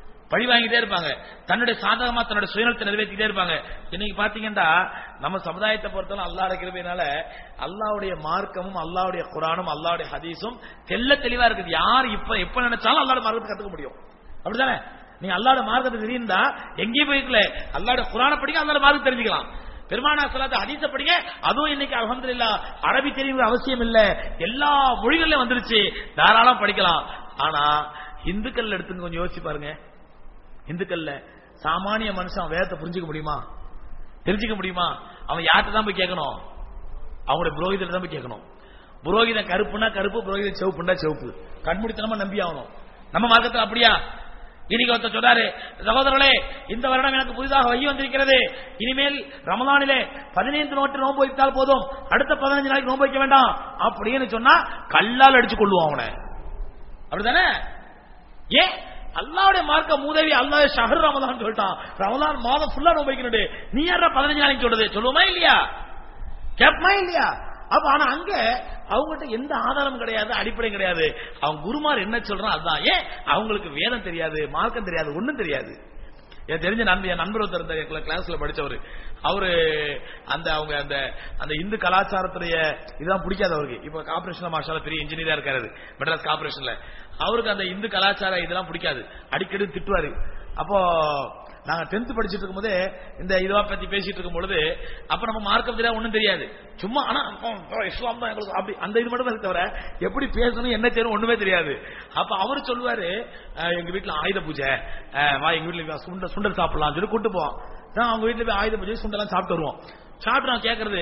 தன்னுடைய சாதகமா தன்னுடைய சுயநலத்தை நிறைவேற்றிட்டே இருப்பாங்க. இன்னைக்கு பாத்தீங்கன்னா நம்ம சமுதாயத்தை பொறுத்தவரை அல்லாஹ்வுடைய கிருபையினால அல்லாஹ்வுடைய மார்க்கமும் அல்லாஹ்வுடைய குர்ஆனும் அல்லாஹ்வுடைய ஹதீஸும் தெளிவா இருக்குது. யார் எப்ப நினைச்சாலும் அல்லாஹ்வுடைய மார்க்கத்தை கத்துக்க முடியும், அப்படிதானே? நீங்க அல்லாஹ்வுடைய மார்க்கத்தை தெரிந்தா எங்கேயும் போய்க்கல, அல்லாஹ்வுடைய குர்ஆனை படிக்க அல்லாஹ்வுடைய மார்க்கத்தை தெரிஞ்சுக்கலாம். பெருமானார் ஸல்லல்லாஹு ஹதீஸ படிங்க, அதுவும் இன்னைக்கு அல்ஹம்துலில்லாஹ் அரபி தெரியுற அவசியம் இல்ல, எல்லா மொழிகளிலும் வந்துருச்சு, தாராளம் படிக்கலாம். ஆனா இந்துக்கள் எடுத்து கொஞ்சம் யோசிச்சு பாருங்க, இந்துக்கள்ல சாமானிய மனுஷன் வேதத்தை புரிஞ்சுக்க முடியுமா, தெரிஞ்சுக்க முடியுமா? அவன் யார்கிட்ட தான் போய் கேட்கணும், அவங்களுடைய புரோகிதர் தான் போய் கேட்கணும். புரோகிதன் கருப்புனா கருப்பு, புரோகிதன் சிவப்புனா சிவப்பு, கண்மூடித்தனமா நம்பி ஆகணும். நம்ம மார்க்கத்தில் அப்படியா? இன்னைக்கு ஒருத்தர் சொல்றாரு, சகோதரர்களே இந்த வருடம் எனக்கு புதிதாக வகி வந்திருக்கிறது, இனிமேல் ரமலானிலே 15 நோட்டு நோன்பு வைத்தால் போதும், அடுத்த 15 நாளைக்கு நோன்பு வைக்க வேண்டாம் அப்படின்னு சொன்னா கல்லால் அடிச்சு கொள்ளுவான் அவனை, அப்படித்தானே? ஏன்? அல்லாஹ்வுடைய மார்க்க மூதவி அல்லாஹ் ஷஹர் ரமலான் சொல்லிட்டான், ரமலான் மாதம் ஃபுல்லா நோன்பு வைக்கணும், நீ யாரா 15 நாளைக்கு சொல்றது? சொல்லுமா இல்லையா? கேட்பமா இல்லையா? அப்ப ஆனா அங்க அவங்ககிட்ட எந்த ஆதாரம் கிடையாது, அடிப்படையும் கிடையாது. அவங்க குருமார் என்ன சொல்றான் அதுதான். ஏன்? அவங்களுக்கு வேதம் தெரியாது, மார்க்கம் தெரியாது, ஒண்ணும் தெரியாது. எனக்கு தெரிஞ்ச நண்பர் ஒருத்தர் கிளாஸ்ல படிச்சவரு, அவரு அவங்க அந்த இந்து கலாச்சாரத்துடைய இதெல்லாம் பிடிக்காது அவருக்கு. இப்ப கார்பரேஷன்ல மாஷால பெரிய இன்ஜினியரா இருக்காரு, மெட்ராஸ் கார்பரேஷன்ல. அவருக்கு அந்த இந்து கலாச்சாரம் இதெல்லாம் பிடிக்காது, அடிக்கடி திட்டுவாரு. அப்போ நாங்க 10th படிச்சுட்டு இருக்கும் போதே இந்த இதுவா பத்தி பேசிட்டு இருக்கும் பொழுது, அப்ப நம்ம மார்க்கம் தெரியாது, ஒண்ணும் தெரியாது, சும்மா ஆனா இஸ்லாம் தான் எங்களுக்கு அப்படி அந்த இது மட்டும் தான் தவிர எப்படி பேசணும் என்ன செய்யணும் ஒண்ணுமே தெரியாது. அப்ப அவரு சொல்லுவாரு, எங்க வீட்டுல ஆயுத பூஜை, எங்க வீட்டுல சுண்டல் சாப்பிடலாம் சொல்லி கூட்டு போவோம். அவங்க வீட்டுல போய் ஆயுத பூஜை சுண்டெல்லாம் சாப்பிட்டு வருவோம். சாப்பிட்டு நான் கேட்கறது,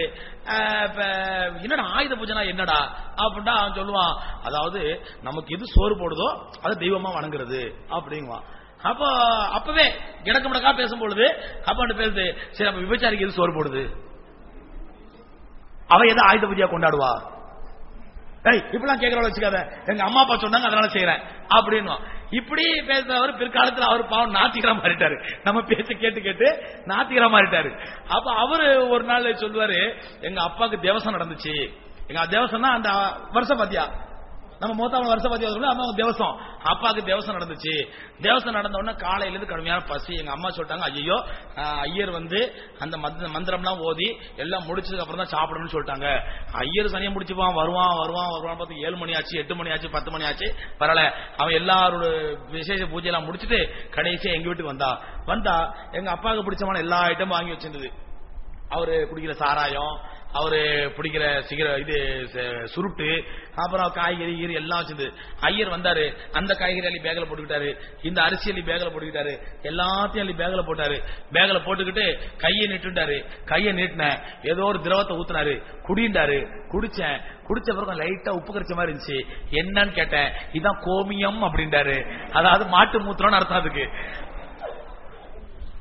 என்னடா ஆயுத பூஜைனா என்னடா அப்படின்னா அவன் சொல்லுவான், அதாவது நமக்கு எது சோறு போடுதோ அதை தெய்வமா வணங்குறது அப்படிங்குவான். அப்பவே கிடக்கு முடக்கா பேசும்பொழுது அப்ப பேசுது, சரி அப்ப விபச்சாரிக்கு எது சோறு போடுது, அவ எதை ஆயுத பூஜையா கொண்டாடுவா? இப்படிலாம் கேட்கறவள வச்சுக்காத, எங்க அம்மா அப்பா சொன்னாங்க அதனால செய்யறேன் அப்படின்னு இப்படி பேசுறவர் பிற்காலத்தில் அவர் பாவம் நாத்திகரா மாறிட்டாரு. நம்ம பேச கேட்டு கேட்டு நாத்திகரா மாறிட்டாரு. அப்ப அவரு ஒரு நாள் சொல்லுவாரு, எங்க அப்பாவுக்கு தேவசம் நடந்துச்சு, எங்க தேவசம்னா அந்த வருஷம் பாத்தியா, நம்ம மூத்தாம வருஷம் பாத்தியா அம்மா தேவசம், அப்பாவுக்கு தேவசம் நடந்துச்சு. தேவசம் நடந்த உடனே காலையில இருந்து கடுமையான பசி. எங்க அம்மா சொல்லிட்டாங்க, ஐயோ ஐயர் அந்த மந்திரம்லாம் ஓதி எல்லாம் முடிச்சதுக்கு அப்புறம் தான் சாப்பிடணும்னு சொல்லிட்டாங்க. ஐயர் சனியை முடிச்சுப்பான், வருவான் பார்த்து 7 மணி ஆச்சு, 8 மணி ஆச்சு, 10 மணி ஆச்சு, பரவாயில்ல. அவன் எல்லாரோட விசேஷ பூஜை எல்லாம் முடிச்சுட்டு கடைசியா எங்க வீட்டுக்கு வந்தா எங்க அப்பாவுக்கு பிடிச்சமான எல்லா ஐட்டமும் வாங்கி வச்சிருந்தது. அவரு குடிக்கிற சாராயம், அவரு பிடிக்கிற இது சுருட்டு, அப்புறம் காய்கறி எல்லாம் வச்சிருந்து. ஐயர் வந்தாரு, அந்த காய்கறி அள்ளி பேக்ல போட்டுக்கிட்டாரு, இந்த அரிசி அள்ளி பேக்ல போட்டுக்கிட்டாரு, எல்லாத்தையும் அள்ளி பேக்ல போட்டாரு. பேக்ல போட்டுக்கிட்டு கையை நீட்டுட்டாரு. கையை நீட்டின ஏதோ ஒரு திரவத்தை ஊத்தினாரு, குடிண்டாரு. குடிச்ச பிறகு லைட்டா உப்பு கரைச்ச மாதிரி இருந்துச்சு. என்னன்னு கேட்டேன், இதான் கோமியம் அப்படின்றாரு. அதாவது மாட்டு மூத்திரம்னு அர்த்தம். அதுக்கு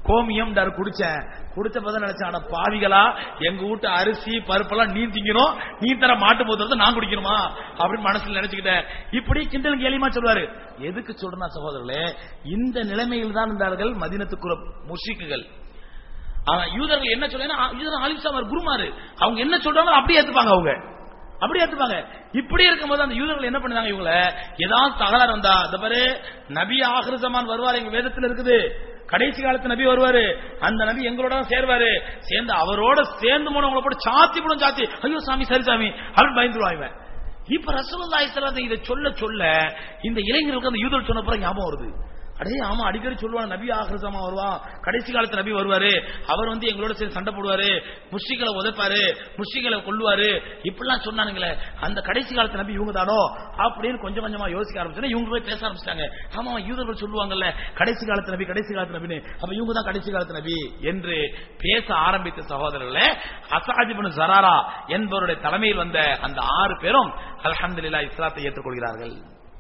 கோமியம் குடிச்சேன். குடிச்ச போது நினைச்சான பாவிகளா, எங்க வீட்டு அரிசி பருப்பெல்லாம் நீ திங்கணும், நீ தர மாட்டு போது நான் குடிக்கணுமா அப்படின்னு மனசுல நினைச்சுக்கிட்டேன். இப்படி கிண்டல் கேலியமா சொல்வாரு. எதுக்கு சொல்றா சகோதரர்களே, இந்த நிலைமையில் தான் இருந்தார்கள் மதீனத்துக்குள்ள முஷ்ரிக்குகள். யூதர்கள் என்ன சொல்ல ஆலிசாமர் குருமாரு, அவங்க என்ன சொல்றாங்க அப்படியே ஏத்துப்பாங்க. அவங்க அப்படி ஏத்துப்பாங்க. இப்படி இருக்கும்போது அந்த யூதர்கள் என்ன பண்ணுவாங்க, இவங்கள ஏதாவது தகராறு வந்தா, அந்த பாரு நபி ஆகிரு ஜமான் வருவார், எங்க வேதத்தில் இருக்குது, கடைசி காலத்து நபி வருவாரு, அந்த நபி எங்களோட சேர்வாரு, சேர்ந்து அவரோட சேர்ந்து போனவங்களை போட்டு சாத்தி போடும், சாத்தி ஐயோ சாமி சரி சாமி அப்படின்னு பயந்துருவாங்க. இப்ப ரசூலுல்லாஹி ஸல்லல்லாஹு அலைஹி வஸல்லம் இதை சொல்ல சொல்ல இந்த இளைஞர்களுக்கு அந்த யூதர்கள் சொன்ன பிறகு ஞாபகம் வருது. அடே ஆமா, அடிக்கடி சொல்லுவாங்க நபி ஆகிரு ஜமான் வருவான், கடைசி காலத்து நபி வருவாரு, அவர் எங்களோட சேர்ந்து சண்டை போடுவாரு, முஷ்ரிக்களை உதைப்பாரு, முஷ்ரிக்களை கொல்லுவாரு, இப்படிலாம் சொன்னானுங்களே, அந்த கடைசி காலத்து நபி இவங்க தானோ அப்படின்னு கொஞ்சம் கொஞ்சமா யோசிக்க ஆரம்பிச்சு இவங்க போய் பேச ஆரம்பிச்சிட்டாங்க. ஆமா, யூதர்கள் சொல்லுவாங்கல்ல கடைசி காலத்து நபி, கடைசி காலத்து நபின்னு, அப்ப இவங்க தான் கடைசி காலத்து நபி என்று பேச ஆரம்பித்த சகோதரர்களே, அஸாத் இப்னு ஸராரா என்பவருடைய தலைமையில் வந்த அந்த 6 பேரும் அல்ஹம்துலில்லாஹ் இஸ்லாத்தை ஏற்றுக்கொள்கிறார்கள்.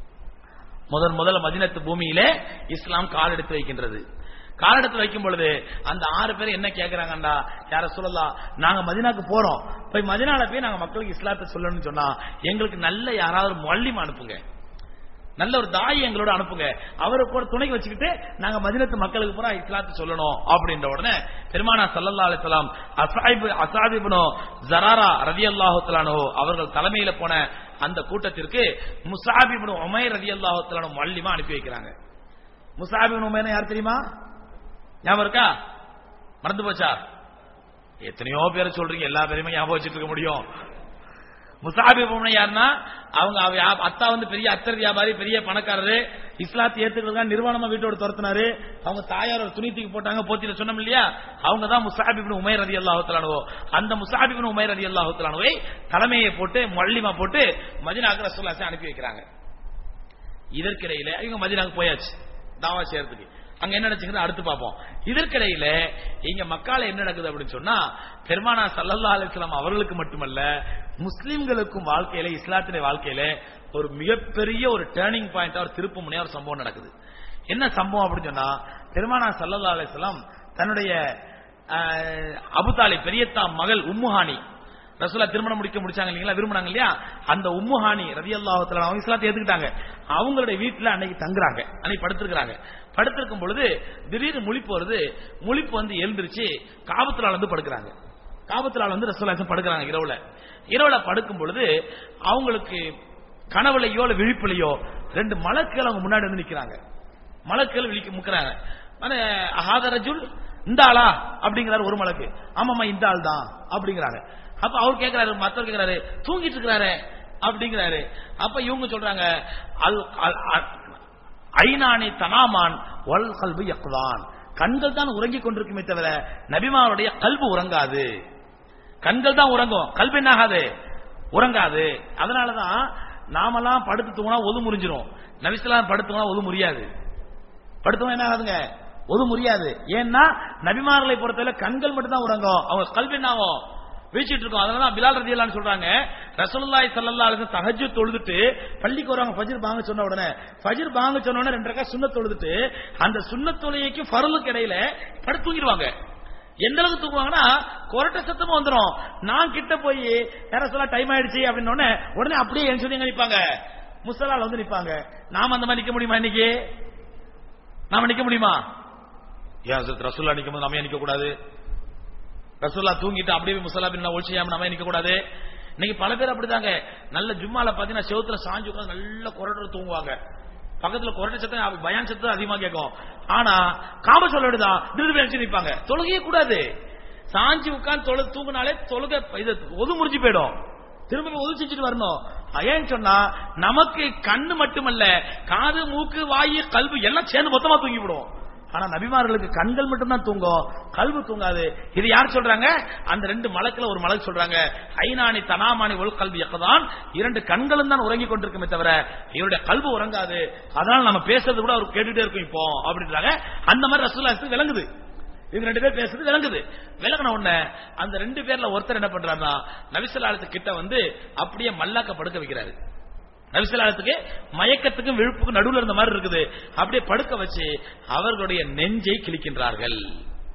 முதல் மதீனத்து பூமியிலே இஸ்லாம் கால் எடுத்து வைக்கின்றது. கால் எடுத்து வைக்கும் பொழுது அந்த 6 பேர் என்ன கேட்கிறாங்கடா, யா ரசூலல்லாஹ் நாங்க மதீனாக்கு போறோம், போய் மதீனால போய் நாங்க மக்களுக்கு இஸ்லாத்தை சொல்லணும்னு சொன்னா எங்களுக்கு நல்ல யாராவது முஅல்லிம் அனுப்புங்க, நல்ல ஒரு தாய் எங்களோட அனுப்புங்க, அவரை கூட துணைக்கு வச்சுக்கிட்டு நாங்க மதீனத்து மக்களுக்கு பூரா இஸ்லாத்தை சொல்லணும் அப்படின்ற உடனே பெருமானார் ஸல்லல்லாஹு அலைஹி வஸல்லம் அஸாத் இப்னு ஸராரா ரலியல்லாஹு தஆலா அன்ஹு அவர்கள் தலைமையில போன அந்த கூட்டத்திற்கு முஸஅப் இப்னு உமைர் ரலியல்லாஹு தஆலா அன்ஹு முஅல்லிமா அனுப்பி வைக்கிறாங்க. முஸஅப் இப்னு உமைர் யார் தெரியுமா? ஞாபகம் இருக்கா? மறந்து போச்சா? எத்தனையோ பேர் சொல்றீங்க, எல்லா பேரையுமே ஞாபகம் வச்சுட்டு இருக்க முடியும். முஸஅப் இப்னு உமைர் யாருன்னா, அவங்க அத்தா பெரிய அத்தர் வியாபாரி, பெரிய பணக்காரரு, இஸ்லாத்தை ஏத்துக்கிறதுக்காக நிர்வாணமா வீட்டோட துரத்தினாரு, அவங்க தாயார் துணி தூக்கி போட்டாங்க, போத்தில சொன்னோம் இல்லையா, அவங்க தான் முஸஅப் இப்னு உமைர் ரலியல்லாஹு தஆலா அன்ஹு. அந்த முஸஅப் இப்னு உமைர் ரலியல்லாஹு தஆலா அன்ஹுவை தலைமையை போட்டு முஅல்லிமா போட்டு மதீனாவுக்கு ரசூலுல்லாஹி அனுப்பி வைக்கிறாங்க. இதற்கிடையில இவங்க மதீனாவுக்கு போயாச்சு தாவா செய்யறதுக்கு. அங்க என்ன நடந்துச்சுன்னு அடுத்து பார்ப்போம். இதற்கிடையில இங்க மக்கால என்ன நடக்குது அப்படின்னு சொன்னா, பெருமானார் ஸல்லல்லாஹு அலைஹி வஸல்லம் அவர்களுக்கு மட்டுமல்ல முஸ்லிம்களுக்கும் வாழ்க்கையில, இஸ்லாத்தினுடைய வாழ்க்கையில ஒரு மிகப்பெரிய ஒரு டேர்னிங் பாயிண்ட், ஒரு திருப்பு முனையா ஒரு சம்பவம் நடக்குது. என்ன சம்பவம் அப்படின்னு சொன்னா, பெருமானார் ஸல்லல்லாஹு அலைஹி வஸல்லம் தன்னுடைய அபூ தாலிப் பெரியத்தா மகள் உம்முஹானி ரசூலுல்லாஹ் திருமணம் முடிச்சாங்க இல்லீங்களா, விரும்பினாங்க இல்லையா, அந்த உம்முஹானி ரலியல்லாஹு தஆலா அவங்க இஸ்லாத்தை ஏத்துக்கிட்டாங்க. அவங்களுடைய வீட்டுல அன்னைக்கு தங்குறாங்க, அன்னைக்கு படுத்திருக்கிறாங்க. படுத்திருக்கும் பொழுது திடீர்னு முழிப்பு வருது. முழிப்பு எழுந்திருச்சு காபத்துலால படுக்கிறாங்க. காபத்துலால ரசூலுல்லாஹ் படுக்கிறாங்க. இரவுல படுக்கும் பொழுது அவங்களுக்கு கனவுலையோ விழிப்புலையோ 2 மலக்குகள் அவங்க முன்னாடி நிக்கிறாங்க. மலக்குகள் முக்கிறாங்க. ரஜுல் இந்த ஆளா அப்படிங்கிறாரு ஒரு மலக்கு. ஆமாமா இந்த ஆள் தான் அப்படிங்கிறாங்க. அப்ப அவர் கேட்கிறாரு, மத்தவர் கேட்கிறாரு, தூங்கிட்டு இருக்கிறாரு அப்படிங்கிறாரு. அப்ப இவங்க சொல்றாங்க, ஐநானி தனாமான் வல் கல்பு யக்தான், கண்கள் தான் உறங்கிக் கொண்டிருக்குமே தவிர நபிமாருடைய கல்பு உறங்காது. கண்கள் தான் உறங்கும், கல்பு என்ன ஆகாது, உறங்காது. அதனாலதான் நாமெல்லாம் படுத்து தூங்கினா ஒது முறிஞ்சிரும், நபிசலாம் படுத்துனா ஒது முடியாது. படுத்தவங்க என்ன ஆகுதுங்க, ஒது முடியாது. ஏன்னா நபிமார்களை பொறுத்தவரை கண்கள் மட்டும் தான் உறங்கும், அவங்க கல்பு என்ன ஆகும், வீச்சிட்டு இருக்கோம். அதனால பிலால் ரலியல்லாஹு அன்ஹு சொல்றாங்க, ரசூலுல்லாஹி ஸல்லல்லாஹு அலைஹி வஸல்லம் தஹஜ்ஜுத் தொழுதுட்டு பள்ளிக்கு வராங்க. ஃபஜ்ர் பாங்க சொன்ன உடனே 2 ரக்காத் சுன்னத் தொழுதுட்டு அந்த சுன்னத் தொழுகைக்கு ஃபர்லுக்கு இடையில படுத்து தூங்கிடுவாங்க. எந்த அளவுக்கு தூங்குவாங்கன்னா கொரட்ட சத்தமும் வந்துடும். நான் கிட்ட போய் யார சொல்ல டைம் ஆயிடுச்சு அப்படின்னு உடனே அப்படியே என் சொல்லி நிற்பாங்க, முஸ்ஸலால நிற்பாங்க. நாம அந்த மாதிரி நிக்க முடியுமா? இன்னைக்கு நாம நிக்க முடியுமா? ஏன் ரசூலுல்லாஹ் நிக்கும் போது நம்ம நிக்க கூடாது? ரசூலுல்லாஹ் தூங்கிட்டு அப்படியே முஸ்ஸலா பின்ன ஒளிச்சியாம நம்ம நிக்க கூடாது? இன்னைக்கு பல பேர் அப்படிதாங்க. நல்ல ஜும்மால பாத்தீங்கன்னா செவுத்துல சாஞ்சு உட்கார்ந்து நல்ல கொரட்ட தூங்குவாங்க. பக்கத்துல கொரட்ட சத்தம் பயான் சத்தம் அதிகமா கேட்கும். ஆனா காம சொல்ல விடுதான் திருப்பி நிற்பாங்க. தொழுகையே கூடாது. சாஞ்சி உட்கார்ந்து தூங்கினாலே தொழுகை இது ஒது முறிஞ்சு போயிடும். திரும்ப ஒது செஞ்சுட்டு வரணும். ஏன்னு சொன்னா நமக்கு கண்ணு மட்டுமல்ல, காது மூக்கு வாயு கல்வி எல்லாம் சேர்ந்து மொத்தமா தூங்கி விடும். ஆனா நபிமார்களுக்கு கண்கள் மட்டும்தான் தூங்கும், கல்வி தூங்காது. இது யார் சொல்றாங்க? அந்த 2 மலக்குல ஒரு மலக்கு சொல்றாங்க, ஐநானி தனாமானி ஒல் கல்வி யக்தான், 2 கண்களும் தான் உறங்கி கொண்டிருக்குமே தவிர இவருடைய கல்வி உறங்காது. அதனால நம்ம பேசுறது கூட அவர் கேட்டுட்டே இருக்கும் இப்போ அப்படின்றாங்க. அந்த மாதிரி ரசூலுல்லாஹ் விளங்குது. இவங்க 2 பேர் பேசுறது விளங்குது. விளங்கின உடனே அந்த 2 பேர்ல ஒருத்தர் என்ன பண்றாருன்னா, நபி ஸல்லல்லாஹு அலைஹி வஸல்லம் கிட்ட அப்படியே மல்லாக்க படுக்க வைக்கிறாரு. நபி ஸல்லல்லாஹு அலைஹி வஸல்லம் மயக்கத்துக்கும் விழுப்புக்கும் நடுவுல இருந்த மாதிரி இருக்குது. அப்படியே படுக்க வச்சு அவர்களுடைய நெஞ்சை கிழிக்கின்றார்கள்.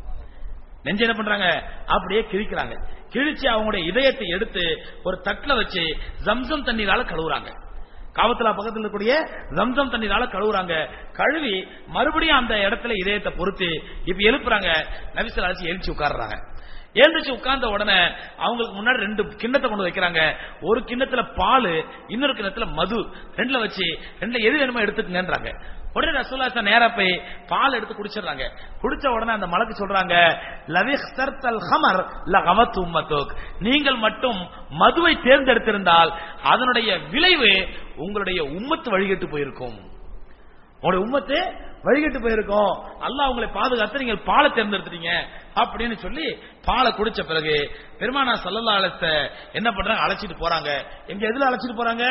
நெஞ்ச என்ன பண்றாங்க, அப்படியே கிழிக்கிறாங்க. கிழிச்சு அவங்களுடைய இதயத்தை எடுத்து ஒரு தட்டுல வச்சு ஜம்சம் தண்ணீரால கழுவுறாங்க. காபத்துல்லா பக்கத்தில் இருக்கக்கூடிய ஜம்சம் தண்ணீரால கழுவுறாங்க. கழுவி மறுபடியும் அந்த இடத்துல இதயத்தை பொறுத்து இப்ப எழுப்புறாங்க. நபி ஸல்லல்லாஹு அலைஹி வஸல்லம் எழுச்சி உட்கார்றாங்க. எழுந்துச்சு உட்கார்ந்த உடனே அவங்களுக்கு முன்னாடி 2 கிண்ணத்தை கொண்டு வைக்கிறாங்க. ஒரு கிண்ணத்துல பால், இன்னொரு கிண்ணத்துல மது, ரெண்டுல வச்சு ரெண்டுல எது வேணுமோ எடுத்துக்கங்கன்றாங்க. உடனே ரசூலுல்லாஹி நேரா போய் பால் எடுத்து குடிச்சிடறாங்க. குடிச்ச உடனே அந்த மலக்கு சொல்றாங்க, லவிஹ்தர்தல் ஹமர் லகவத் உம்மத்துக், நீங்கள் மட்டும் மதுவை தேர்ந்தெடுத்திருந்தால் அதனுடைய விளைவு உங்களுடைய உம்மத்து வழிகட்டு போயிருக்கும். உங்களுடைய உம்மத்து வழிகட்டு போயிருக்கும். அல்லாஹ் உங்களை பாதுகாத்து நீங்கள் பாலை தேர்ந்தெடுத்துட்டீங்க அப்படின்னு சொல்லி பாலை குடிச்ச பிறகு பெருமானார் ஸல்லல்லாஹு அலைஹி வஸல்லம் என்ன பண்றாங்க, அழைச்சிட்டு போறாங்க. எங்க எதுல அழைச்சிட்டு போறாங்க?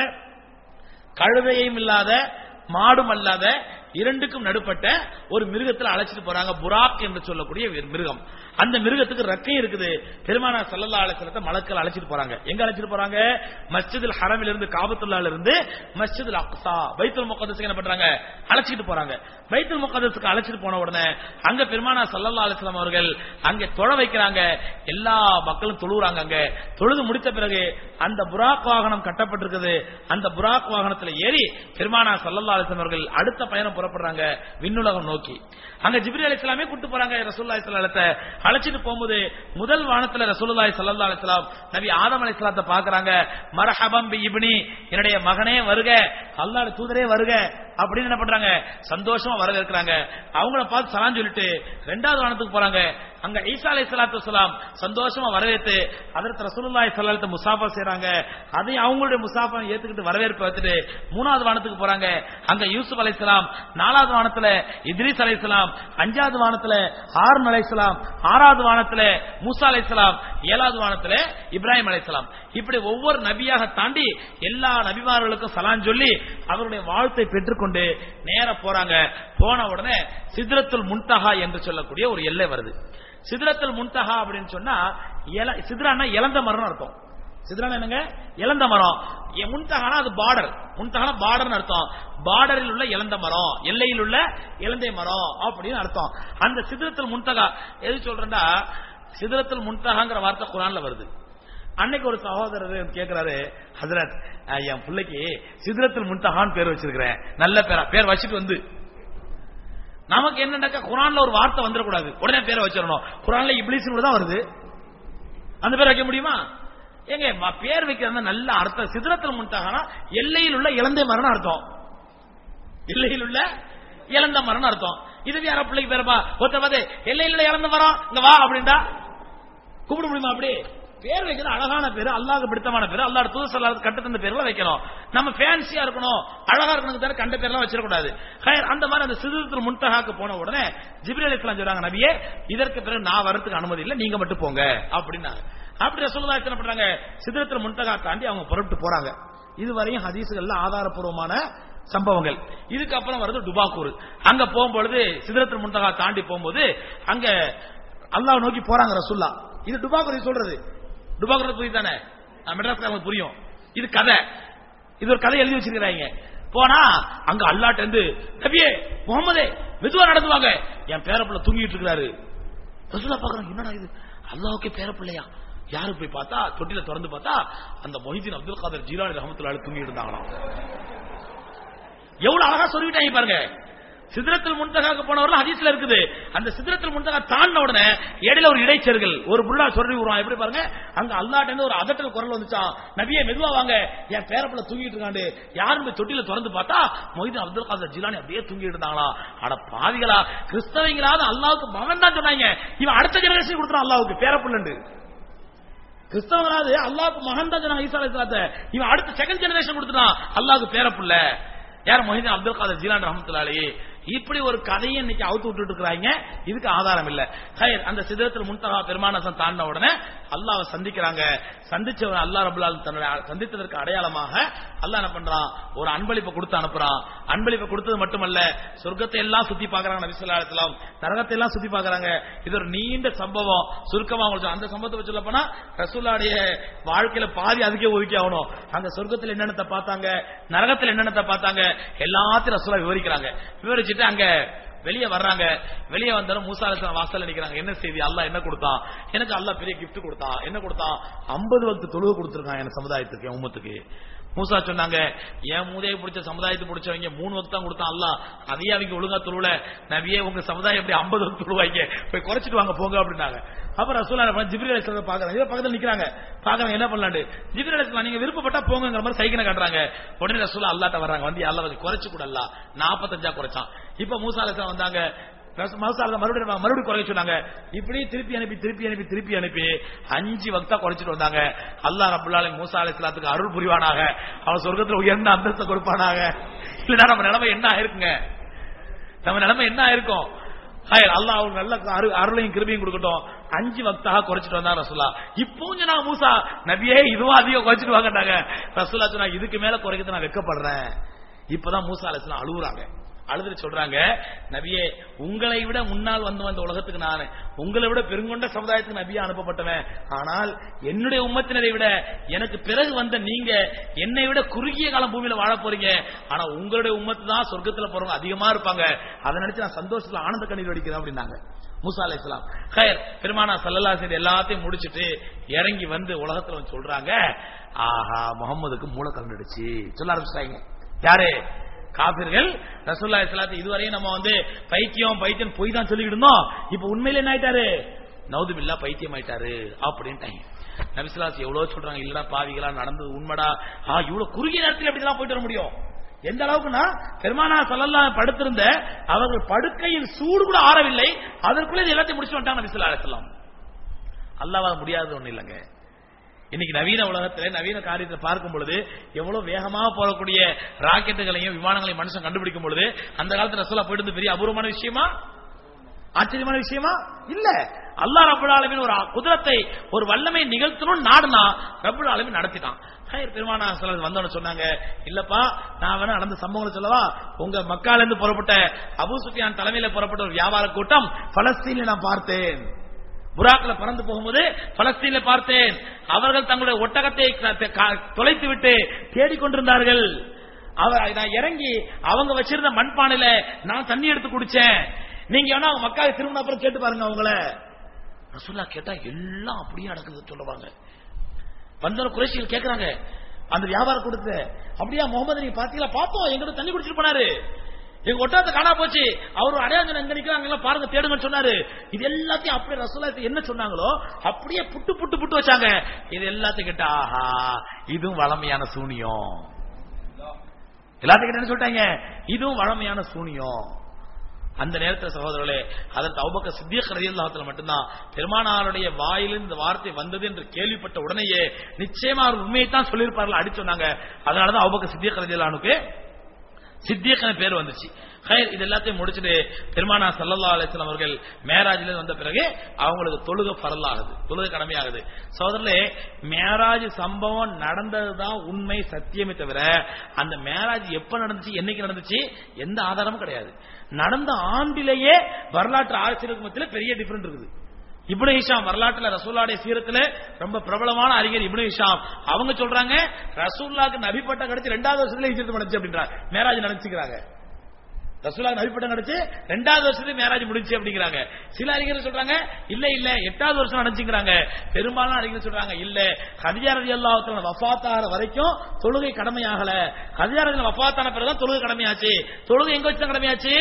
கழுதையும் இல்லாத மாடும் அல்லாத இரண்டுக்கும் நடுப்பட்ட ஒரு மிருகத்தில் அழைச்சிட்டு போறாங்க. புராக் என்று சொல்லக்கூடிய மிருகம். அந்த மிருகத்துக்கு ரெக்கை இருக்குது. பெருமானார் ஸல்லல்லாஹு அலைஹி வஸல்லம் மலக்கள் அழைச்சிட்டு போறாங்க. எங்க அழைச்சிட்டு போறாங்க? மஸ்ஜிதுல் ஹரமில் இருந்து, காபத்துல்லாஹ்ல இருந்து மஸ்ஜிதுல் அக்ஸா பைத்துல் முகத்தஸுக்கு என்ன பண்றாங்க, அழைச்சிட்டு போறாங்க. பைத்துல் முகத்தஸுக்கு அழைச்சிட்டு போன உடனே அங்க பெருமானார் ஸல்லல்லாஹு அலைஹி வஸல்லம் அவர்கள் அங்கே தொழ வைக்கிறாங்க. எல்லா மக்களும் தொழுறாங்க. அங்க தொழுது முடித்த பிறகு அந்த புராக் வாகனம் கட்டப்பட்டிருக்குது. அந்த புராக் வாகனத்தில் ஏறி பெருமானார் ஸல்லல்லாஹு அலைஹி வஸல்லம் அவர்கள் அடுத்த பயணம் புறப்படுறாங்க விண்ணுலகம் நோக்கி. அங்க ஜிப்ரீல் அலைஹிஸ்ஸலாமே கூட்டி போறாங்க. ரசூலுல்லாஹி ஸல்லல்லாஹு அலைஹி வஸல்லம் அழைச்சிட்டு போகும்போது முதல் வானத்துல ரசூலுல்லாஹி ஸல்லல்லாஹு அலைஹி வஸல்லம் நபி ஆதம் அலைஹிஸ்ஸலாத்தை பார்க்கறாங்க. மர்ஹபம் பி இப்னி, என்னுடைய மகனே வருக, அல்லாஹ்வுடைய தூதரே வருக அப்படின்னு என்ன பண்றாங்க, சந்தோஷமா வரவேற்கிறாங்க. அவங்கள பார்த்து சலாம் சொல்லிட்டு இரண்டாவது வானத்துக்கு போறாங்க. அங்க ஈசா அலைஹிஸ்ஸலாத்து வஸலாம் சந்தோஷமா வரவேற்று ஹஜ்ரத் ரசூலுல்லாஹி ஸல்லல்லாஹு அலைஹி வஸல்லம் முசாஃபா செய்றாங்க. அதை அவங்களுடைய முசாஃபா ஏத்துக்கிட்டு வரவேற்பு வச்சுட்டு மூணாவது வானத்துக்கு போறாங்க. அங்க யூசுப் அலைஹிஸ்ஸலாம், நாலாவது வானத்துல இத்ரீஸ் அலைஹிஸ்ஸலாம், அஞ்சாவது வானத்துல ஹாரூன் அலைஹிஸ்ஸலாம், ஆறாவது வானத்துல மூசா அலைஹிஸ்ஸலாம், ஏழாவது வானத்துல இப்ராஹிம் அலைஹிஸ்ஸலாம். இப்படி ஒவ்வொரு நபியாக தாண்டி எல்லா நபிமார்களுக்கும் சலாம் சொல்லி அவருடைய வாழ்த்தை பெற்றுக்கொண்டு நேர போறாங்க. போன உடனே சித்ரத்துல் முன்தஹா என்று சொல்லக்கூடிய ஒரு எல்லை வருது. சித்ரத்துல் முன்தஹா அப்படின்னு சொன்னா சித்ரானா இளந்த மரம் அர்த்தம். சித்ரானா என்னங்க, இளந்த மரம். முன்தஹானா அது பார்டர். முன்தஹானா பார்டர்னு அர்த்தம். பார்டரில் உள்ள இளந்த மரம், எல்லையில் உள்ள இளந்தை மரம் அப்படின்னு அர்த்தம். அந்த சித்ரத்துல் முன்தஹா எது சொல்றேன்னா, சித்ரத்துல் முன்தஹாங்கிற வார்த்தை குர்ஆன்ல வருது. அன்னைக்கு ஒரு சகோதரர் கேட்கிறாரு, ஹஜ்ரத் என் பிள்ளைக்கு சித்ரத்துல் முன்தஹான்னு பேர் வச்சிருக்கிறேன், நல்ல பேரா, பேர் வச்சுட்டு வந்து நமக்கு என்னன்னாக்கா குர்ஆன்ல ஒரு வார்த்தை வந்துடக்கூடாது, உடனே பேரை வச்சிடணும். குர்ஆன்ல இப்லீஸ்னு தான் வருது, அந்த பேர் வைக்க முடியுமா? ஏங்க பேர் வைக்கிறது நல்ல அர்த்தம். சித்ரத்துல் முன்தஹானா எல்லையில் உள்ள இளந்தை மரம்னு அர்த்தம். எல்லையில் உள்ள இளந்த மரம்னு அர்த்தம். இது யாரா பிள்ளைக்கு பேரப்பா, ஒருத்தர் பார்த்து எல்லையில் உள்ள இளந்த மரம் இங்க வா அப்படின்டா கூப்பிட முடியுமா? அப்படி பேர் வைக்கிறது அழகான பேரு, அல்லாஹ்வுக்கு பிடித்தமான பேரு, அல்லாஹ்வுடைய தூதர் ஸல்லல்லாஹு அலைஹி வஸல்லம் கட்ட தந்த பேர்ல வைக்கணும். நம்ம ஃபேன்சியா இருக்கணும், அழகா இருக்கணும் தவிர கண்ட பேர்லாம் வச்சிட கூடாது. அந்த மாதிரி அந்த சித்ரத்துல் முன்தஹாக்கு போன உடனே ஜிப்ரீல் அலைஹிஸ்ஸலாம் சொல்றாங்க, நபியே இதற்கு பிறகு நான் வரதுக்கு அனுமதி இல்லை, நீங்க மட்டும் போங்க அப்படின்னாங்க. அப்படி ரசூலுல்லாஹி என்ன பண்றாங்க, சித்ரத்துல் முன்தஹா தாண்டி அவங்க புறப்பட்டு போறாங்க. இதுவரையும் ஹதீஸ்கள்ல ஆதாரபூர்வமான சம்பவங்கள். இதுக்கு அப்புறம் வருது டுபாக்கூர். அங்க போகும்பொழுது சித்ரத்துல் முன்தஹா தாண்டி போகும்போது அங்க அல்லாஹ் நோக்கி போறாங்க ரசூலுல்லாஹ். இது டுபாக்கூர் சொல்றது. டுபாக்கூர் புரியுதானே, மெட்ராஸ்ல நமக்கு புரியும். இது கதை, இது ஒரு கதை எழுதி வச்சிருக்கிறாங்க. போனா அங்க அல்லாஹ்ட்ட இருந்து, நபியே முகமதே மெதுவா நடந்துவாங்க, என் பேரப்புள்ள தூங்கிட்டு இருக்கிறாரு. ரசூலுல்லாஹ் பார்க்கறாங்க, என்னடா இது அல்லாஹ்வுக்கே பேரப்புள்ளையா? யாரு போய் பார்த்தா தொட்டில திறந்து பார்த்தா அந்த மொஹிதீன் அப்துல் காதர் ஜீலானி ரஹ்மத்துல்லாஹி அலைஹி தூங்கிட்டு இருந்தாங்களாம். எவ்வளவு அழகா சொல்லிட்டாங்க பாருங்க. சித்ரத்துல் முன்தஹாக்கு போனவர்கள் ஹதீஸ்ல இருக்குது. அந்த சித்ரத்துல் முன்தஹா தாண்டின உடனே இடையில ஒரு இடைச்செருகல், ஒரு புல்லா சொல்லி விடுவான். எப்படி பாருங்க, அங்க அல்லாஹ்ட்ட இருந்து ஒரு அதட்டல் குரல் வந்துச்சான், நபியே மெதுவா வாங்க, என் பேரப்புள்ள தூங்கிட்டு இருக்காண்டு. யாரும் போய் தொட்டில திறந்து பார்த்தா மொஹிதீன் அப்துல் காதர் ஜீலானி அப்படியே தூங்கிட்டு இருந்தாங்களா. அட பாவிகளா, கிறிஸ்தவங்களாவது அல்லாஹ்வுக்கு மகன் தான் சொன்னாங்க, இவன் அடுத்த ஜெனரேஷன் கொடுத்துறான் அல்லாஹ்வுக்கு பேரப்புள்ளண்டு. கிறிஸ்தவங்களாவது அல்லாஹ்வுக்கு மகன் தான் சொன்னாங்க ஈசா அலைஹிஸ்ஸலாத்தை, இவன் அடுத்த செகண்ட் ஜெனரேஷன் கொடுத்துறான் அல்லாஹ்வுக்கு பேரப்புள்ள. யார்? மொஹிதீன் அப்துல் காதர் ஜீலானி ரஹ்மத்துல்லாஹி அலைஹி. இப்படி ஒரு கதையை இன்னைக்கு அவுத்து விட்டுட்டு இருக்காங்க. இதுக்கு ஆதாரம் இல்ல. அந்த சித்ரத்துல் முன்தஹா பெருமானார் தாண்டின உடனே அல்லாஹ்வை சந்திக்கிறாங்க. சந்திச்சவன் அல்லாஹ் ரப்பல் ஆலமீன் தன்னை சந்தித்ததற்கு அடையாளமாக அல்லாஹ் என்ன பண்றான், ஒரு அன்பளிப்பை கொடுத்து அனுப்புறான். அன்பளிப்பை கொடுத்தது மட்டுமல்ல, சொர்க்கத்தை எல்லாம் சுத்தி பார்க்கறாங்க நபி ஸல்லல்லாஹு அலைஹி வஸல்லம், நரகத்தை எல்லாம் சுத்தி பார்க்கறாங்க. இது ஒரு நீண்ட சம்பவம். சுருக்கமா உங்களுக்கு அந்த சம்பவத்தை சொல்ல போனா ரசூலுல்லாஹ்வுடைய வாழ்க்கையில பாதி அதுக்கே ஒதுக்கி ஆகணும். அந்த சொர்க்கத்தில் என்னென்னத்தை பார்த்தாங்க, நரகத்தில் என்னென்னத்தை பார்த்தாங்க, எல்லாத்தையும் ரசூலுல்லாஹ் விவரிக்கிறாங்க. விவரிச்சுட்டு அங்க வெளியே வர்றாங்க. வெளியே வந்தாலும் மூசா அலைஹிஸ்ஸலாம் வாசல்ல நிக்கிறாங்க. என்ன செய்தி? அல்லாஹ் என்ன கொடுத்தான்? எனக்கு அல்லாஹ் பெரிய கிஃப்ட் கொடுத்தான். என்ன கொடுத்தான்? 50 வக்த் தொழுகை கொடுத்திருக்கான் என் சமுதாயத்துக்கு, என் உம்மத்துக்கு. மூசா சொன்னாங்க, என் மூதையை பிடிச்ச சமுதாயத்தை பிடிச்சவங்க 3 வக்த் தான் கொடுத்தான் அல்லாஹ், அதையே அவங்க ஒழுங்கா தொழுல. நபியே உங்க சமுதாயம் எப்படி 50 வக்த் தொழுவாங்க, போய் குறைச்சிட்டு வாங்க போங்க அப்படின்னாங்க. அப்புறம் ரசூலுல்லாஹ் ஜிப்ரீல் அலைஹிஸ்ஸலாம் பாக்குறாங்க, இத பக்கத்துல நிக்கிறாங்க. பாக்குறாங்க என்ன பண்ணலாம்னு. ஜிப்ரீல் அலைஹிஸ்ஸலாம் நீங்க விருப்பப்பட்டா போங்கங்கிற மாதிரி சைக்கிளை காட்டுறாங்க. உடனே ரசூலுல்லாஹ் அல்லாஹ்ட்ட வர்றாங்க. வந்து அல்லாஹ் குறைச்சு கூட அல்லாஹ் 45 குறைச்சான். இப்ப மூசா அலைஹிஸ்ஸலாம் வந்தாங்க, மறுபடியும் குறைக்க சொன்னாங்க. இப்படி திருப்பி அனுப்பி 5 வக்தா குறைச்சிட்டு வந்தாங்க. அல்லாஹ் ரப்பல் ஆலமீன் மூசா அலைஹிஸ்ஸலாத்துக்கு அருள் புரிவானாக, அவன் சொர்க்கத்துல உயர்ந்த அந்தஸ்தை கொடுப்பானாக. இல்லன்னா நம்ம நிலைமை என்ன ஆயிருக்குங்க, நம்ம நிலைமை என்ன ஆயிருக்கும். அல்லாஹ் அவங்க நல்ல அருளையும் கிருபையும் கொடுக்கட்டும். 5 வக்தாக குறைச்சிட்டு வந்தாங்க ரசூலுல்லாஹ். இப்போ சொன்னாங்க மூசா நபியே இதுவும் அதிகம் குறைச்சிட்டு வாங்கட்டாங்க. ரசூலுல்லாஹ் சொன்னாங்க இதுக்கு மேல குறைக்கிறது நான் வெட்கப்படுறேன். இப்பதான் மூசா அலைஹிஸ்ஸலாம் அழுகுறாங்க. அழுதுட்டு சொல்றாங்க, நபியே உங்களை விட முன்னால் வந்த உலகத்துக்கு நான் உங்களை விட பெருங்கொண்ட சமுதாயத்துக்கு நபியா அனுப்பப்பட்டவன். ஆனால் என்னுடைய உம்மத்தினரை விட எனக்கு பிறகு வந்த நீங்க என்னை விட குறுகிய காலம் பூமியில வாழ போறீங்க. ஆனா உங்களுடைய உம்மத்து தான் சொர்க்கத்துல போறவங்க அதிகமா இருப்பாங்க. அதை நினைச்சு நான் சந்தோஷத்துல ஆனந்த கண்ணீர் வடிக்கிறேன் அப்படின்னாங்க மூசா அலைஹிஸ்ஸலாம். பெருமானா ஸல்லல்லாஹு அலைஹி வஸல்லம் எல்லாத்தையும் முடிச்சிட்டு இறங்கி வந்து உலகத்துல வந்து சொல்றாங்க, ஆஹா முகம்மதுக்கு மூளை கலந்துடுச்சு சொல்ல ஆரம்பிச்சிட்டாங்க. யாரு? காபிர்கள். ரசூலுல்லாஹி ஸல்லல்லாஹு அலைஹி வஸல்லம் இதுவரையும் நம்ம வந்து பைத்தியம் போய் தான் சொல்லிட்டு இருந்தோம். இப்ப உண்மையில என்ன ஆயிட்டாரு? நவுது பில்லாஹ் பைத்தியம் ஆயிட்டாரு அப்படின்ட்டாங்க. நபி ஸல்லல்லாஹு அலைஹி வஸல்லம் எவ்வளவு சொல்றாங்க, இல்லடா பாவிகளா நடந்தது உண்மைடா. இவ்வளவு குறுகிய நேரத்தில் எப்படி எல்லாம் போயிட்டு வர முடியும்? எந்த அளவுக்குன்னா பெருமானா ஸல்லல்லாஹு படுத்திருந்த அவர்கள் படுக்கையின் சூடு கூட ஆறவில்லை, அதற்குள்ளே எல்லாத்தையும் முடிச்சு வந்துட்டாங்க நபி ஸல்லல்லாஹு அலைஹி வஸல்லம். அல்லாஹ்வால முடியாதது ஒண்ணு இல்லைங்க. இன்னைக்கு நவீன உலகத்தில் நவீன காரியத்தை பார்க்கும் பொழுது எவ்வளவு வேகமாக போகக்கூடிய ராக்கெட்டுகளையும் விமானங்களையும் மனுஷன் கண்டுபிடிக்கும் பொழுது அந்த காலத்துல ரசூலுல்லாஹ் போயிட்டு பெரிய அபூர்வமான விஷயமா, ஆச்சரியமான விஷயமா இல்ல. அல்லாஹ் ரப்பல் ஆலமீன் ஒரு குதிரத்தை ஒரு வல்லமை நிகழ்த்தணும் நாடுனா ரப்பல் ஆலமீன் நடத்திட்டான். பெருமானா ஸல்லல்லாஹு வந்தோன்னு சொன்னாங்க, இல்லப்பா நான் வேணா நடந்த சம்பவங்களை சொல்லவா. உங்க மக்கால இருந்து புறப்பட்ட அபூ சுஃபியான் தலைமையில புறப்பட்ட ஒரு வியாபார கூட்டம் பலஸ்தீனில் நான் பார்த்தேன். புராக்ல பறந்து போகும்போது பலஸ்தீன்ல பார்த்தேன். அவர்கள் தங்களுடைய ஒட்டகத்தை தொலைத்து விட்டு தேடிக்கொண்டிருந்தார்கள். நான் இறங்கி அவங்க வச்சிருந்த மண்பானையில நான் தண்ணி எடுத்து குடிச்சேன். நீங்க வேணா அவங்க மக்காவை திரும்பின அப்புறம் கேட்டு பாருங்க அவங்கள. ரசூலுல்லாஹ் கேட்டா எல்லாம் அப்படியே நடக்குது சொல்லுவாங்க. வந்தவங்க குறைஷிகள் கேட்கறாங்க அந்த வியாபார கூட்டத்தை, அப்படியா முகமது நீங்க பாத்தீங்களா? பார்த்தோம், எங்கிட்ட தண்ணி குடிச்சிட்டு போனாரு, எங்க ஒட்டகத்தை காணா போச்சு, அவரு அடையாளம் எங்க நிக்கிறாங்க பாருங்க தேடுங்கன்னு சொன்னாரு. இது எல்லாத்தையும் அப்படியே ரசூலுல்லாஹ் என்ன சொன்னாங்களோ அப்படியே புட்டு வச்சாங்க. இது எல்லாத்தையும் கேட்டா ஆஹா இதுவும் வளமையான சூனியம். எல்லாத்தையும் என்ன சொல்லிட்டாங்க, இதுவும் வளமையான சூனியம். அந்த நேரத்தில் சகோதரர்களே அதற்கு அபூபக்கர் சித்திக் ரலியல்லாஹு அன்ஹு மட்டும்தான் பெருமானாருடைய வாயிலிருந்து இந்த வார்த்தை வந்தது என்று கேள்விப்பட்ட உடனேயே நிச்சயமா அவர் உண்மையை தான் சொல்லியிருப்பார்கள் அடி சொன்னாங்க. அதனாலதான் அபூபக்கர் சித்திக் ரலியல்லாஹு அன்ஹுக்கு சித்தியக்கான பேர் வந்துச்சு. இது எல்லாத்தையும் முடிச்சுட்டு பெருமானா ஸல்லல்லாஹு அலைஹி வஸல்லம் அவர்கள் மேராஜில வந்த பிறகு அவங்களுக்கு தொழுகை ஃபர்ல் ஆகுது, தொழுகை கடமையாகுது. சகோதரர்களே மேராஜ் சம்பவம் நடந்ததுதான் உண்மை சத்தியமே தவிர அந்த மேராஜ் எப்ப நடந்துச்சு என்னைக்கு நடந்துச்சு எந்த ஆதாரமும் கிடையாது. நடந்த ஆண்டிலேயே வரலாற்று ஆசிரியருக்கு மத்தியில் பெரிய டிஃபரண்ட் இருக்குது. இப்னு ஹிஷாம் வரலாற்றுல ரசூலுல்லாஹ்வுடைய சீரத்துல ரொம்ப பிரபலமான அறிஞர் இப்னு ஹிஷாம் அவங்க சொல்றாங்க ரசூலுல்லாஹ்க்கு நபி பட்டம் கிடைச்சு 2வது வருஷத்துல ஹிஜ்ரத் நடந்துச்சு அப்படின்றாங்க. மேராஜ் நடந்துச்சுங்கறாங்க. ரசூலுல்லாஹ் நபி பட்டம் கிடைச்சு 2வது வருஷத்துல மேராஜ் முடிஞ்சு அப்படிங்கறாங்க. சில அறிஞர்கள் சொல்றாங்க இல்ல 8வது வருஷம் நடந்துச்சுங்கறாங்க. பெரும்பாலான அறிஞர்கள் சொல்றாங்க இல்ல கதீஜா ரலியல்லாஹு தஆலா வஃபாத் ஆகிற வரைக்கும் தொழுகை கடமையாகல. கதீஜா ரலியல்லாஹு வஃபாத் ஆன பிறகு தான் தொழுகை கடமையாச்சு. தொழுகை எங்க வச்சு கடமையாச்சு?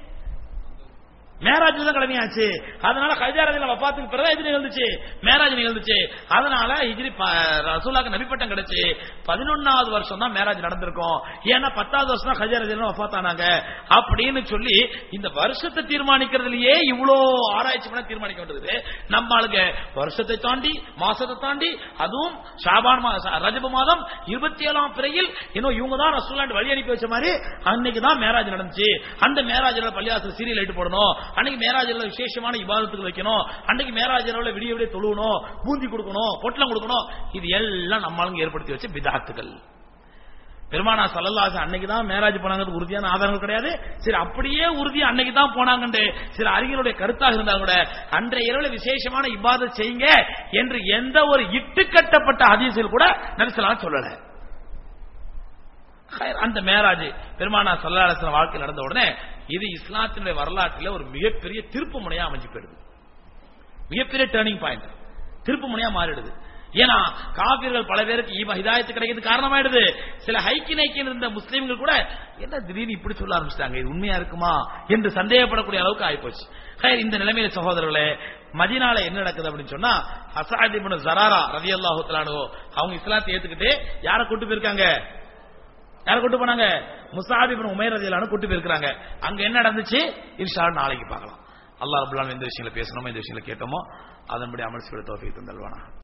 மேராஜ்ல தான் கடமையாச்சு. அதனால கதீஜா ரலியல்லாஹு வஃபாத்துக்கு பிறகு இது நிகழ்ந்துச்சு, மேராஜ் நிகழ்ந்துச்சு. அதனால ஹிஜ்ரி ரசூலுல்லாஹ்க்கு நபி பட்டம் கிடைச்சு 11வது வருஷம் தான் மேராஜ் நடந்திருக்கும். ஏன்னா 10வது வருஷம் தான் கதீஜா ரலியல்லாஹு வஃபாத் ஆனாங்க அப்படின்னு சொல்லி இந்த வருஷத்தை தீர்மானிக்கிறதுலயே இவ்வளோ ஆராய்ச்சி பண்ண தீர்மானிக்க வேண்டியது. நம்ம ஆளுங்க வருஷத்தை தாண்டி மாசத்தை தாண்டி அதுவும் ஷாபான் ரஜப மாதம் 27ஆம் பிறையில் இன்னும் இவங்க தான் ரசூலுல்லாஹ் வழி அனுப்பி வச்ச மாதிரி அன்னைக்கு தான் மேராஜ் நடந்துச்சு. அந்த மேராஜ்ல பள்ளிவாசல் சீரியல் லைட் போடணும், அன்னைக்கு மேராஜ்ல விசேஷமான இபாதத்துகள் வைக்கணும், அன்னைக்கு மேராஜ்ல விடிய விடிய தொழுவணும், பூந்தி கொடுக்கணும், பொட்டலம் கொடுக்கணும். இது எல்லாம் நம்மளுங்க ஏற்படுத்தி வச்ச பிதாத்துகள். பெருமானா ஸல்லல்லாஹு அலைஹி வஸல்லம் அன்னைக்கு தான் மேராஜ் போனாங்கிறது உறுதியான ஆதாரங்கள் கிடையாது. சரி அப்படியே உறுதி அன்னைக்கு தான் போனாங்கன்னு சில அறிஞருடைய கருத்தாக இருந்தாலும் கூட அன்றைய இரவுல விசேஷமான இபாதத் செய்யுங்க என்று எந்த ஒரு இட்டுக்கட்டப்பட்ட ஹதீஸில் கூட நபி ஸல்லல்லாஹு அலைஹி வஸல்லம் சொல்லல. அந்த மேராஜ் பெருமானா ஸல்லல்லாஹு அலைஹி வஸல்லம் வாழ்க்கை நடந்த உடனே இது இஸ்லாத்தினுடைய வரலாற்றில் ஒரு மிகப்பெரிய திருப்பு முனையா அமைஞ்சு போயிடுது. மிகப்பெரிய டேர்னிங் பாயிண்ட், திருப்பு முனையா மாறிடுது. ஏன்னா காபிர்கள் பல பேருக்கு ஹிதாயத்து கிடைக்கிறது காரணமாயிடுது. சில ஹைக்கினைக்கின் இருந்த முஸ்லீம்கள் கூட என்ன திடீர்னு இப்படி சொல்ல ஆரம்பிச்சிட்டாங்க, இது உண்மையா இருக்குமா என்று சந்தேகப்படக்கூடிய அளவுக்கு ஆயிப்போச்சு. இந்த நிலைமையில சகோதரர்களே, மதீனால என்ன நடக்குது அப்படின்னு சொன்னா, அஸாத் இப்னு ஸராரா ரலியல்லாஹு தஆலா அன்ஹு அவங்க இஸ்லாத்தை ஏத்துக்கிட்டு யாரை கூட்டி போயிருக்காங்க? யாரை கூட்டி போனாங்க? முஸஅப் இப்னு உமைர் ரலியல்லாஹு அன்ஹு கூட்டி போயிருக்காங்க. அங்க என்ன நடந்துச்சு இன்ஷா அல்லாஹ் நாளைக்கு பார்க்கலாம். அல்லாஹ் ரப்பல் ஆலமீன் இந்த விஷயங்களை பேசணுமோ இந்த விஷயங்களை கேட்டோமோ அதன்படி அமல் செய்ய தௌஃபீக் தந்தல்வானா.